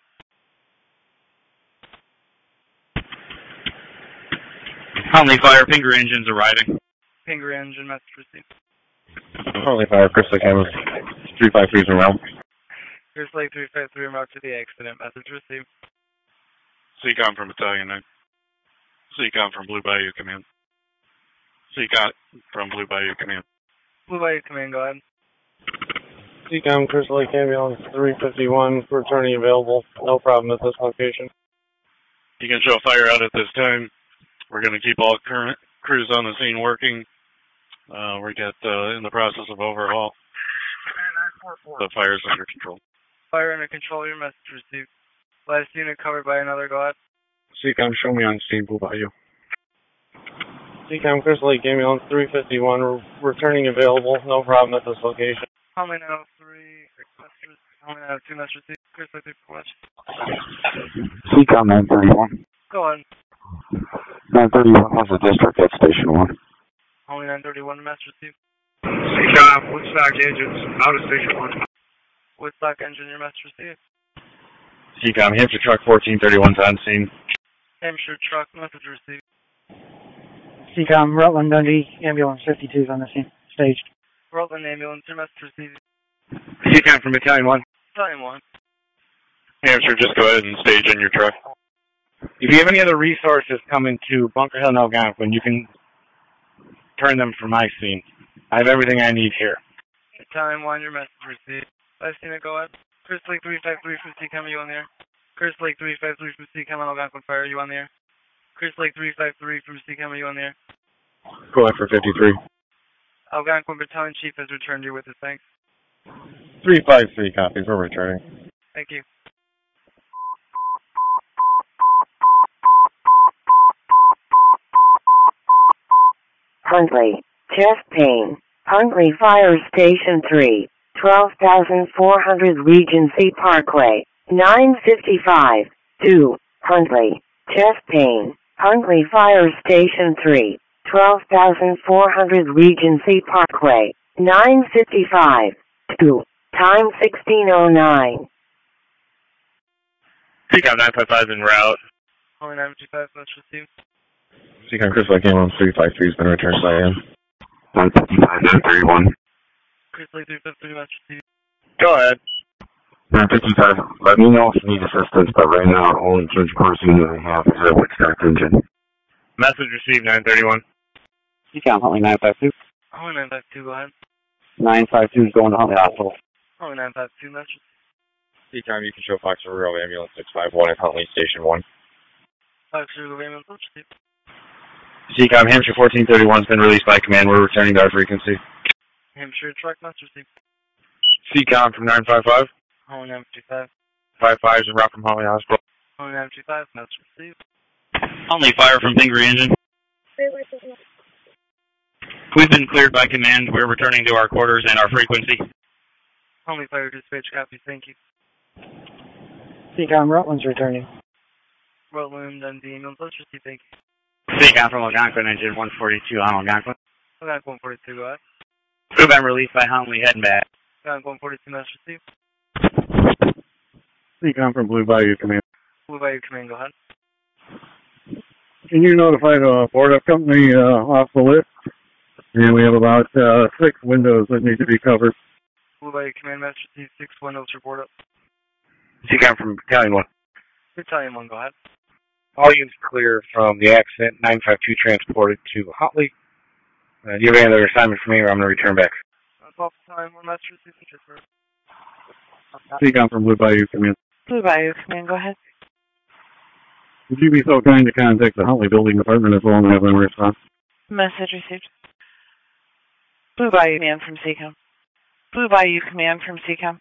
Huntley Fire, Pinger engines arriving. Pinger engine, message received. Huntley Fire, Chris Lake Ambulance 353 is en route. Chris Lake 353 en route to the accident. Message received. CCOM from Battalion 9. CCOM from Blue Bayou Command. CCOM from Blue Bayou Command. Blue Bayou Command, go ahead. CCOM, Chris Lake Ambulance 351, returning available. No problem at this location. You can show fire out at this time. We're going to keep all current crews on the scene working. We got in the process of overhaul. The fire's under control. Fire under control, your message received. Last unit covered by another, go ahead. CCOM, show me on scene, Blue Bayou. CCOM, Chris Lake Ambulance 351, returning available. No problem at this location. Huntley 903, Huntley 902, message received. Chris Lake 351. CCOM 931. Go ahead. 931 has a district at Station 1. Huntley 931, message received. CCOM, Woodstock engines, out of Station 1. Woodstock engine, your message received. CCOM, Hampshire Truck 1431's on scene. Hampshire Truck, message received. CCOM, Rutland Dundee, Ambulance 52 is on the scene, staged. Rutland Ambulance, your message received. CCOM from Battalion 1. Battalion 1. Hampshire, just go ahead and stage in your truck. If you have any other resources coming to Bunker Hill and Algonquin, you can turn them from my scene. I have everything I need here. Battalion 1, your message received. Last unit, go ahead. Chris Lake 353 from CCOM, are you on the air? Chris Lake 353 from CCOM on Algonquin Fire, are you on the air? Chris Lake 353 from CCOM, are you on the air? Go ahead for 53. Algonquin Battalion Chief has returned you with his thanks. 353 copies, we're returning. Thank you. Huntley, chest pain. Huntley Fire Station 3, 12,400 Regency Parkway, 9:55. 2. Huntley, chest pain. Huntley Fire Station 3, 12,400 Regency Parkway, 9:55. 2. Time 16:09. CCOM 955 en route. Only 955, message received. CCOM Chris Lake Ambulance 353 has been returned by him. 955, 931. Chris Lake 353, message received. Go ahead. 955, let me know if you need assistance, but right now, the only change course unit I have is a Woodstock engine. Message received, 931. CCOM, Huntley 952. Only 952, go ahead. 952 is going to Huntley Hospital. Only 952, message. CCOM, you can show Fox River Road Ambulance 651 at Huntley Station 1. Fox River Ambulance, message received. CCOM, Hampshire 1431 has been released by command. We're returning to our frequency. Hampshire Truck, message received. CCOM from 955. Only 955. 55 is en route from Huntley Hospital. Only 955, message received. Huntley Fire from Pinger engine. We've been cleared by command. We're returning to our quarters and our frequency. Huntley Fire dispatch, copy, thank you. CCOM, Rutland's returning. Rutland and the ambulance. Let's receive, thank you. Seacom from Algonquin, engine 142 on Algonquin. Algonquin 142, go ahead. We've been released by Huntley, heading back. Algonquin 142, let's receive. Seacom from Blue Bayou Command. Blue Bayou Command, go ahead. Can you notify the board-up company off the list? And we have about 6 windows that need to be covered. Blue Bayou Command, let's receive. 6 windows report up. Seacom from Battalion 1. Battalion 1, go ahead. All units clear from the accident. 952 transported to Huntley. Do you have any other assignment for me, or I'm going to return back? That's all the time. One last receive. Seacom from Blue Bayou Command. Blue Bayou Command, go ahead. Would you be so kind to contact the Huntley Building Department as well and have them respond? Message received. Blue Bayou Command from Seacom. Blue Bayou Command from Seacom.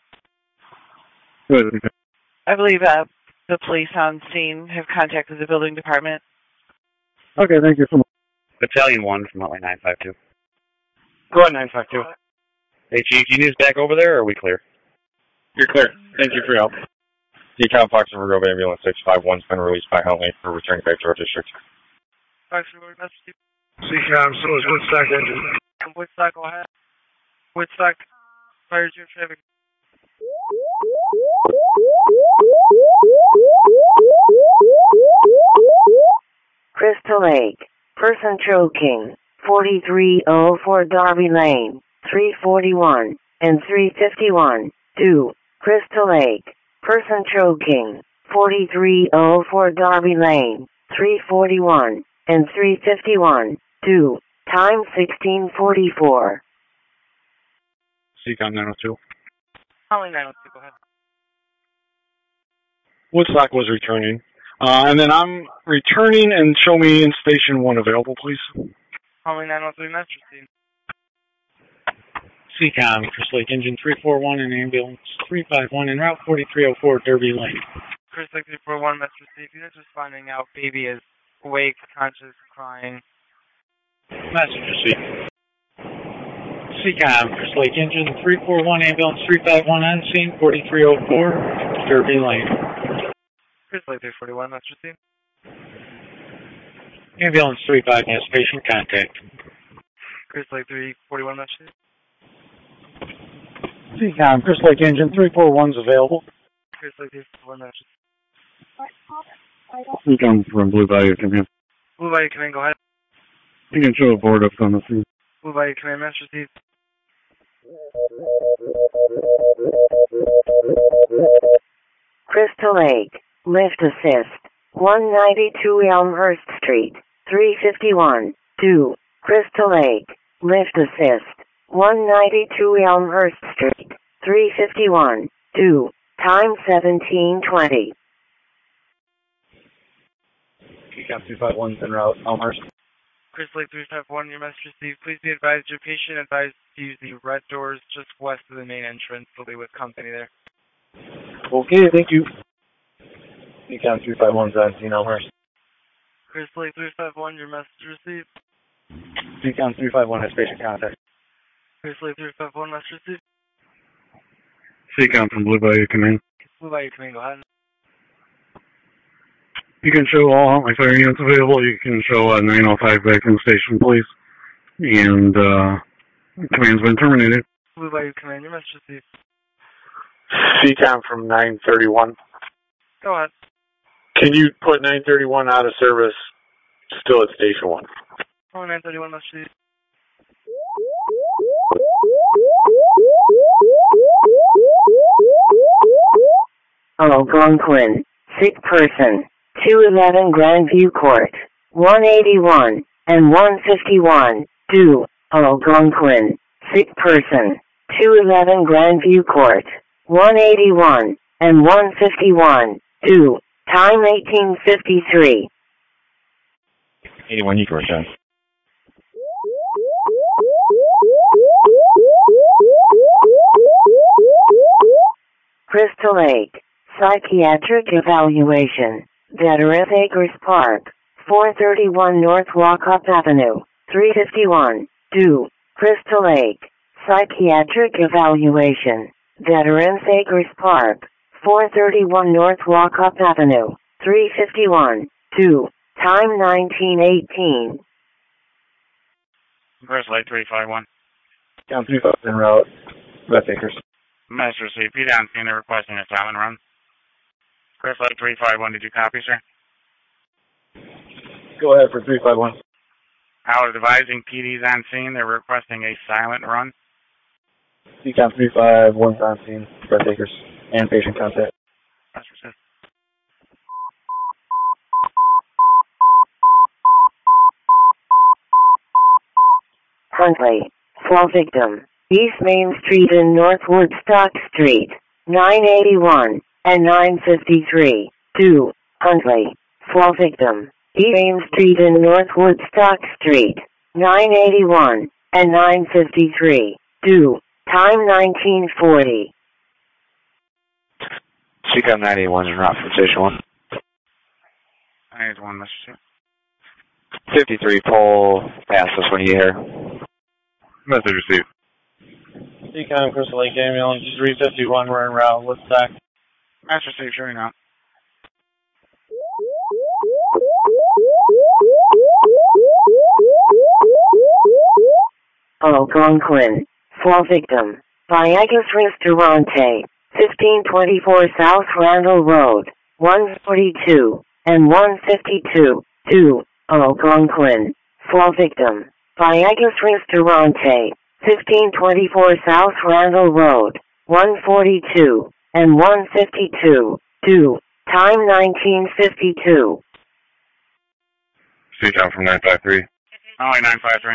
Good. I believe the police on scene have contacted the building department. Okay, thank you so much. Battalion 1 from Huntley 952. Go ahead, 952. Hey, Chief, you news back over there, or are we clear? You're clear. Thank you for your help. Seacom Fox River Grove Ambulance 651's been released by Huntley for returning back to our district. Fox River, let's receive. Seacom, so is Woodstock engine. Woodstock, go ahead. Woodstock, fires your traffic. Crystal Lake, person choking, 4304 Darby Lane, 341 and 351, 2, Crystal Lake, person choking, 4304 Darby Lane, 341 and 351, 2, time 1644. Seacom 902. Huntley 902, go ahead. Woodstock was returning. And then I'm returning, and show me in Station 1 available, please. Huntley 903, Master Team. Seacom, Crystal Lake Engine 341 and Ambulance 351 en route 4304 Derby Lane. Crystal Lake 341, Master Team. You're just finding out baby is awake, conscious, crying. Message received. Seacom, Crystal Lake Engine 341, Ambulance 351 on scene 4304 Derby Lane. Crystal Lake 341, Master Team. Ambulance 351 has patient contact. Crystal Lake 341, Master Team. Seacom, Crystal Lake Engine 341's available. Crystal Lake 341, Master Team. Seacom from Blue Bayou Command. Blue Bayou Command, go ahead. You can show a board up on the scene. Blue Bayou Command, Master Team. Crystal Lake, lift assist, 192 Elmhurst Street, 351, 2, Crystal Lake, lift assist, 192 Elmhurst Street, 351, 2, time 1720. Seacom 251's en route, Elmhurst. Crystal Lake 351, your message received. Please be advised your patient advised to use the red doors just west of the main entrance. They'll be with company there. Okay, thank you. Seacom 251's on scene, Elmhurst. Crystal Lake 351, your message received. Seacom 351 has patient contact. Crystal Lake 351, message received. Seacom from Blue Bayou Command. Blue Bayou Command, go ahead. You can show all Huntley fire units available. You can show 905 back in the station, please. And command's been terminated. Blue Bayou Command, your message received. Seacom from 931. Go ahead. Can you put 931 out of service still at Station 1? Oh, 931, message received. Algonquin, sick person, 211 Grandview Court, 181 and 151, 2, Algonquin, sick person, 211 Grandview Court, 181 and 151, 2, time 1853. 81, you can return. Crystal Lake, psychiatric evaluation, Veterans Acres Park, 431 North Walkup Avenue, 351, 2, Crystal Lake, psychiatric evaluation, Veterans Acres Park, 431 North Walkup Avenue, 351. 2. Time 1918. Crystal Lake 351. Down 35 en route. West Acres. Master received. P down scene, they're requesting a silent run. Crystal Lake 351, did you copy, sir? Go ahead for 351. Howard advising PD's on scene, they're requesting a silent run. Decon 351's on scene. West Acres. And patient contact. Master received. Huntley. Fall victim. East Main Street and North Woodstock Street. 981 and 953. 2. Huntley. Fall victim. East Main Street and North Woodstock Street. 981 and 953. 2. Time 1940. CCOM 981 is route from Station 1. 981, Mr. C. 53, pull past us when you hear. Message received. Decon Crystal Lake Ambulance 351, we're en route. Woodstock. Master received, sure enough. Algonquin. Fall victim. Viagas Restaurante. 1524 South Randall Road. 142 and 152. 2. Algonquin. Fall victim. Viagas Restaurante. 1524 South Randall Road. 142 and 152. 2. Time 1952. CCOM from 953. Only 953.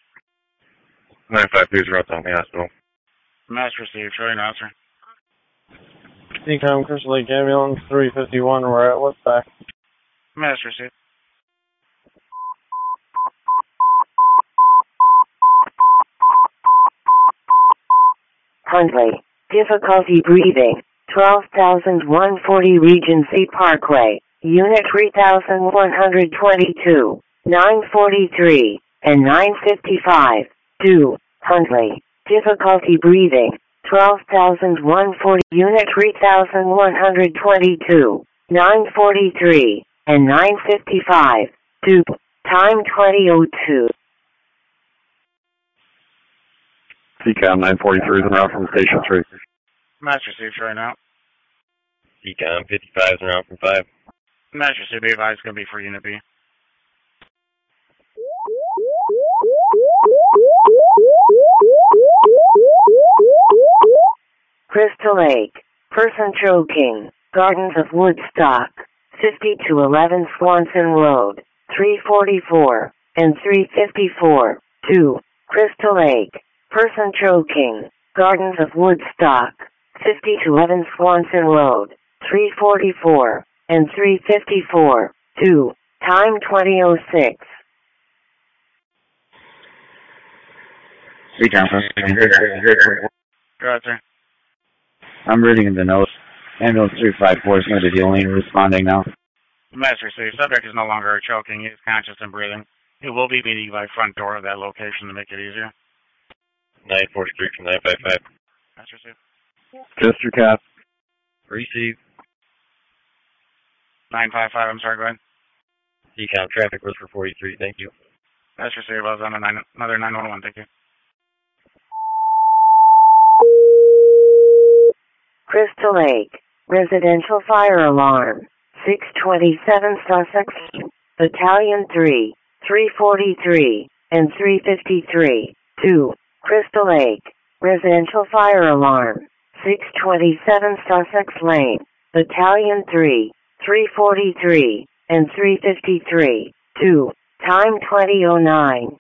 953 is route to the hospital. Master received, sure enough, sir. Decon Crystal Lake Ambulance 351, we're at Woodstock. Master received. Huntley. Difficulty breathing. 12,140 Regency Parkway. Unit 3122. 943 and 955. 2. Huntley. Difficulty breathing. 12,140. Unit 3122. 943 and 955. 2. Time 2002. CCOM 943 is en route from Station 3. Master received, sure enough. CCOM 55 is en route from 5. Master received, be advised, it's going to be for Unit B. Crystal Lake. Person choking. Gardens of Woodstock. 5211 Swanson Road. 344 and 354. 2. Crystal Lake. Person choking. Gardens of Woodstock. 5211 Swanson Road. 344 and 354. 2. Time 2006. CCOM. Go ahead, sir. I'm reading the notes. Ambulance 354 is going to be the only responding now. Master received. Subject is no longer choking. He is conscious and breathing. He will be meeting by front door of that location to make it easier. 9-4 Street from 955. Master received. Chester Cap. Receive. 955, I'm sorry, go ahead. CCOM traffic was for 43, thank you. Master received. I was on another 911, thank you. Crystal Lake. Residential fire alarm. 627 Sussex. Battalion 3. 343 and 353. 2. Crystal Lake. Residential fire alarm. 627 Sussex Lane. Battalion 3. 343 and 353. 2. Time 2009.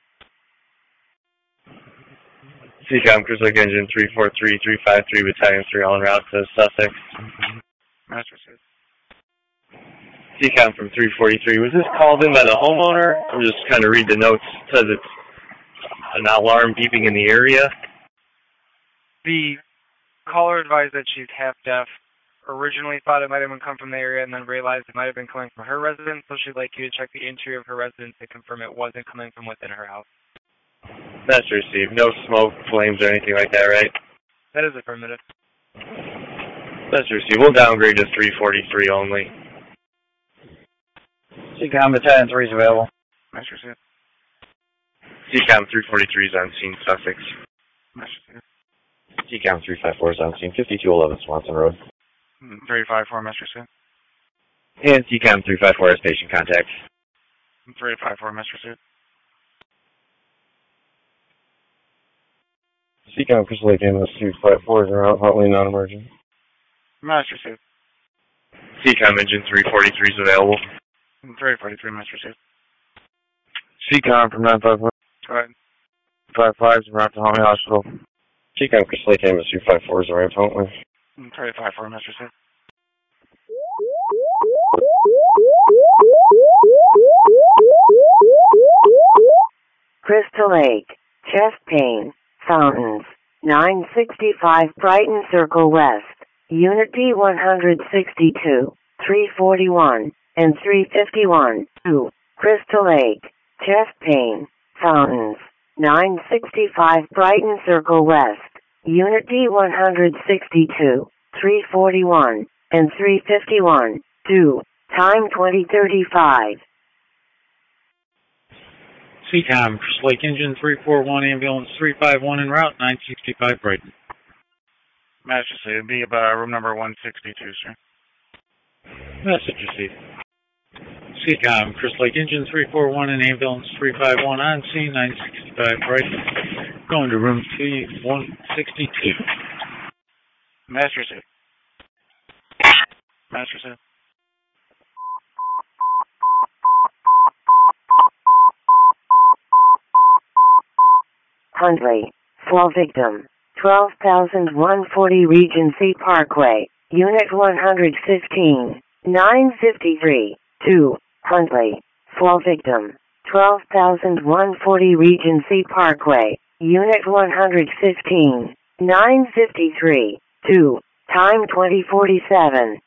CCOM Crystal Lake Engine 343, 353, Battalion 3, all en route to Sussex. Master received. CCOM from 343, was this called in by the homeowner? I'm just trying to read the notes. It says it's an alarm beeping in the area. The caller advised that she's half deaf. Originally thought it might have been come from the area and then realized it might have been coming from her residence, so she'd like you to check the interior of her residence to confirm it wasn't coming from within her house. That's received. No smoke, flames, or anything like that, right? That is affirmative. That's received. We'll downgrade to 343 only. CCOM Battalion 3 is available. Master Suit. CCOM 343 is on scene, Sussex. Master Suit. CCOM 354 is on scene, 5211 Swanson Road. 354, Master Suit. And CCOM 354 has patient contact. 354, Master Suit. CCOM Crystal Lake Ambulance 254 is around, hotly non-emergent. Master Suit. CCOM engine 343 is available. 343, Master Suit. CCOM from 951. Go ahead. 55 is around to Huntley Hospital. CCOM Crystal Lake Ambulance 254 is around Huntley. 354, Master Suit. Crystal Lake, chest pain, fountains, 965 Brighton Circle West, Unit D162, 341, and 351, 2, Crystal Lake, chest pain, fountains, 965 Brighton Circle West, Unit D162, 341, and 351, 2, time 2035. CCOM, Crystal Lake Engine 341, Ambulance 351 en route, 965 Brighton. Master Suit. It'd be room number 162, sir. Message received. CCOM, Crystal Lake Engine 341 and Ambulance 351 on scene, 965 Brighton. Going to room T162. Master Suit. Master Suit. Huntley, fall victim, 12,140 Regency Parkway, Unit 115, 953, 2, Huntley, fall victim, 12,140 Regency Parkway, Unit 115, 953, 2, time 2047.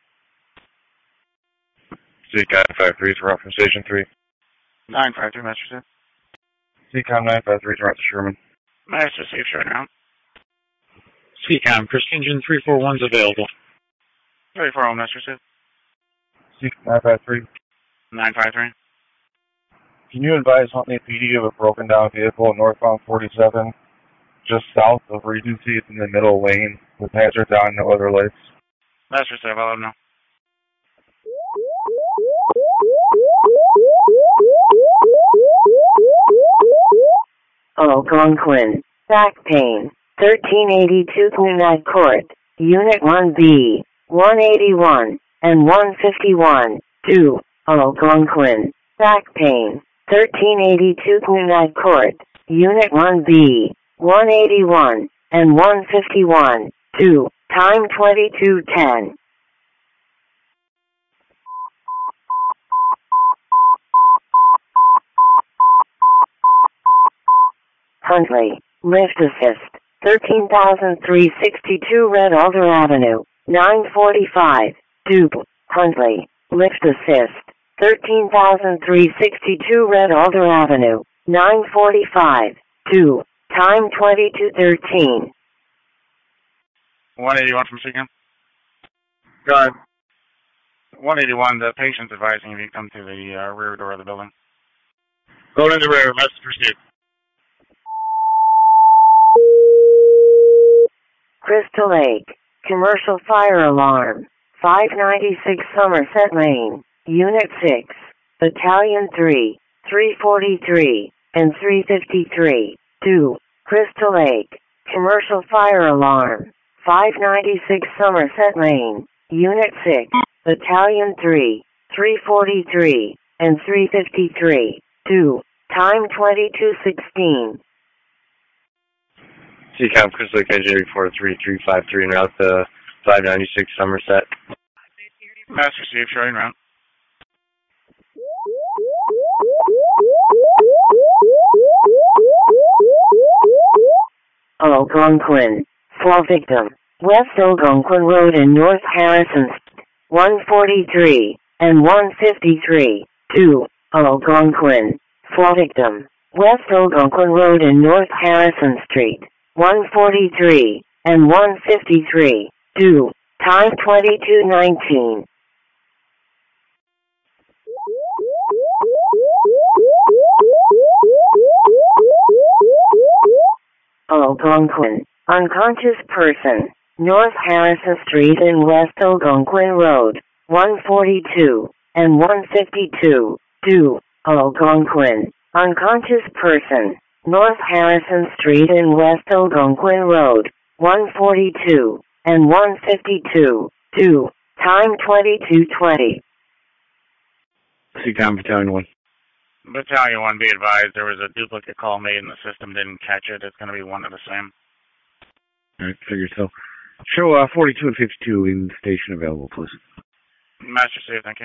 CCOM 953 is around from Station 3. 953, Master Suit. CCOM 953 is around to Sherman. Master Suit, shut down. CCOM, Crystal Engine 341 is available. 341, Master Suit. CCOM 953. 953. Can you advise Huntley PD of a broken down vehicle northbound 47, just south of Regency? It's in the middle lane with hazards on, no other lights. Master Suit, I'll let him know. Algonquin, back pain, 1382 Quinag Court, Unit 1B, 181, and 151, 2, Algonquin, back pain, 1382 Quinag Court, Unit 1B, 181, and 151, 2, time 2210. Huntley, lift assist, 13,362 Red Alder Avenue, 945, Dupe, Huntley, lift assist, 13,362 Red Alder Avenue, 945, 2, time 2213. 181 from CCOM. Go ahead. 181, the patient's advising if you come to the rear door of the building. Going in the rear, message received. Crystal Lake, commercial fire alarm, 596 Somerset Lane, Unit 6, Battalion 3, 343, and 353, 2, Crystal Lake, commercial fire alarm, 596 Somerset Lane, Unit 6, Battalion 3, 343, and 353, 2, time 2216. CCOM Crystal Lake Engine 343 en route to 596 Somerset. Master Steve, showing route. Algonquin, fall victim, West Algonquin Road and North Harrison, 143 and 153, 2, Algonquin, fall victim, West Algonquin Road and North Harrison Street, 143 and 153, 2, time 2219. Algonquin. Unconscious person. North Harrison Street and West Algonquin Road. 142 and 152. Do. Algonquin. Unconscious person. North Harrison Street and West Algonquin Road. 142 and 152. Do. Time 22:20. CCOM Battalion 1. Battalion 1, be advised, there was a duplicate call made and the system didn't catch it. It's going to be one of the same. Alright, figure so. Show 42 and 52 in station available, please. Master Safe, thank you.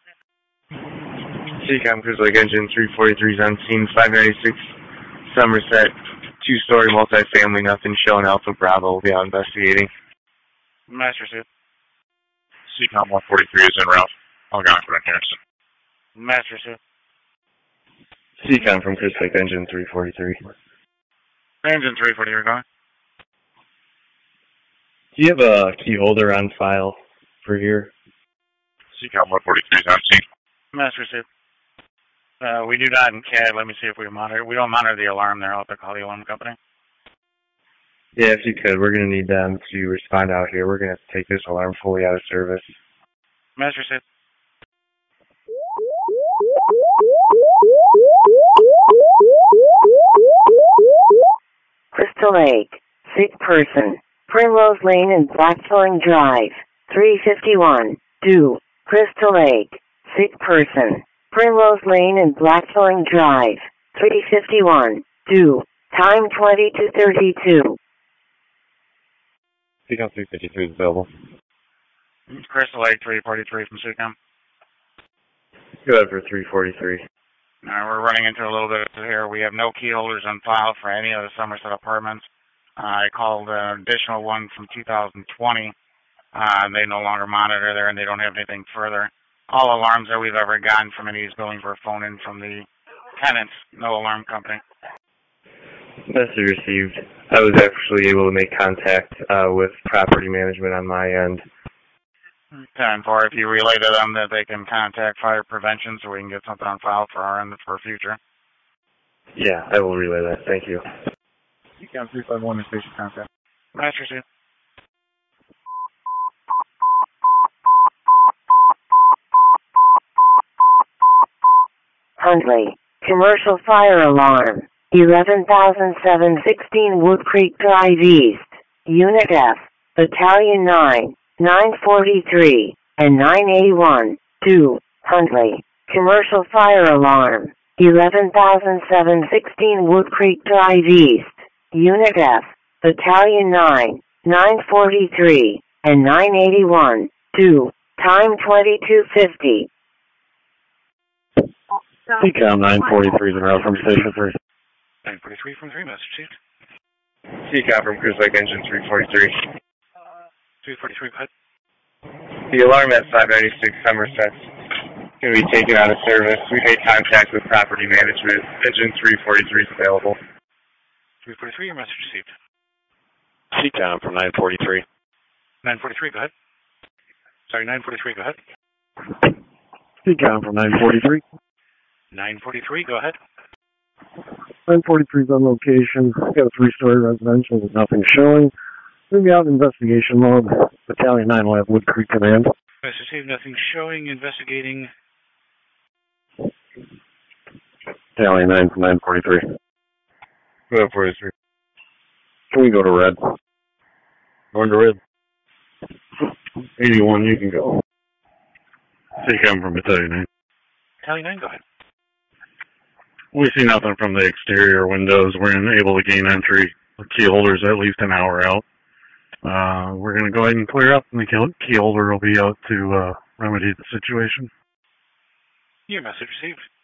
CCOM Cruise Lake Engine 343 is on scene 596 Somerset, two-story multifamily, nothing showing. Alpha Bravo will be out investigating. Master Safe. CCOM 143 is en route. Algonquin and Harrison. Master Safe. CCOM from Cruise Lake Engine 343. Engine 343, going. Do you have a key holder on file for here? CCOM 143 is on scene. Master Safe. We do not in CAD. Let me see if we monitor. We don't monitor the alarm there. I'll have to call the alarm company. Yeah, if you could. We're going to need them to respond out here. We're going to have to take this alarm fully out of service. Master Safe. Crystal Lake. Sick person. Primrose Lane and Blackthorn Drive. 351. Do. Crystal Lake. Sick person. Primrose Lane and Blackthorn Drive. 351. Do. Time 22:32. CCOM 353 is available. Crystal Lake 343 from CCOM. Go ahead for 343. We're running into a little bit here. We have no key holders on file for any of the Somerset apartments. I called an additional one from 2020. They no longer monitor there, and they don't have anything further. All alarms that we've ever gotten from any of these buildings were phoned in from the tenants, no alarm company. Message received. I was actually able to make contact with property management on my end. 10-4, if you relay to them that they can contact fire prevention so we can get something on file for our end for future. Yeah, I will relay that. Thank you. CCOM 351 in station contact. Master Chief. Huntley. Commercial fire alarm. 11,716 Wood Creek Drive East. Unit F. Battalion 9. 943 and 981. Do. Huntley. Commercial fire alarm. 11,716 Wood Creek Drive East. Unit F. Battalion 9. 943 and 981. Do. Time 22:50. CCOM 943 is en route from Station 3. 943 from 3, Master Chief. CCOM from Cruise Lake Engine 343. 343, go ahead. The alarm at 596 Somerset going to be taken out of service. We made contact with property management. Engine 343 is available. 343, your message received. CCOM from 943. 943, go ahead. Sorry, 943, go ahead. CCOM from 943. 943, go ahead. 943 is on location. Got a 3-story residential with nothing showing. We'll be out in investigation mode. Battalion 9 will have Wood Creek Command. Message received, nothing showing, investigating. Battalion 9 from 943. Go ahead, 43. Can we go to red? Going to red. 81, you can go. CCOM from Battalion 9. Battalion 9, go ahead. We see nothing from the exterior windows. We're unable to gain entry. The key holder's at least an hour out. We're going to go ahead and clear up, and the key holder will be out to remedy the situation. Your message received.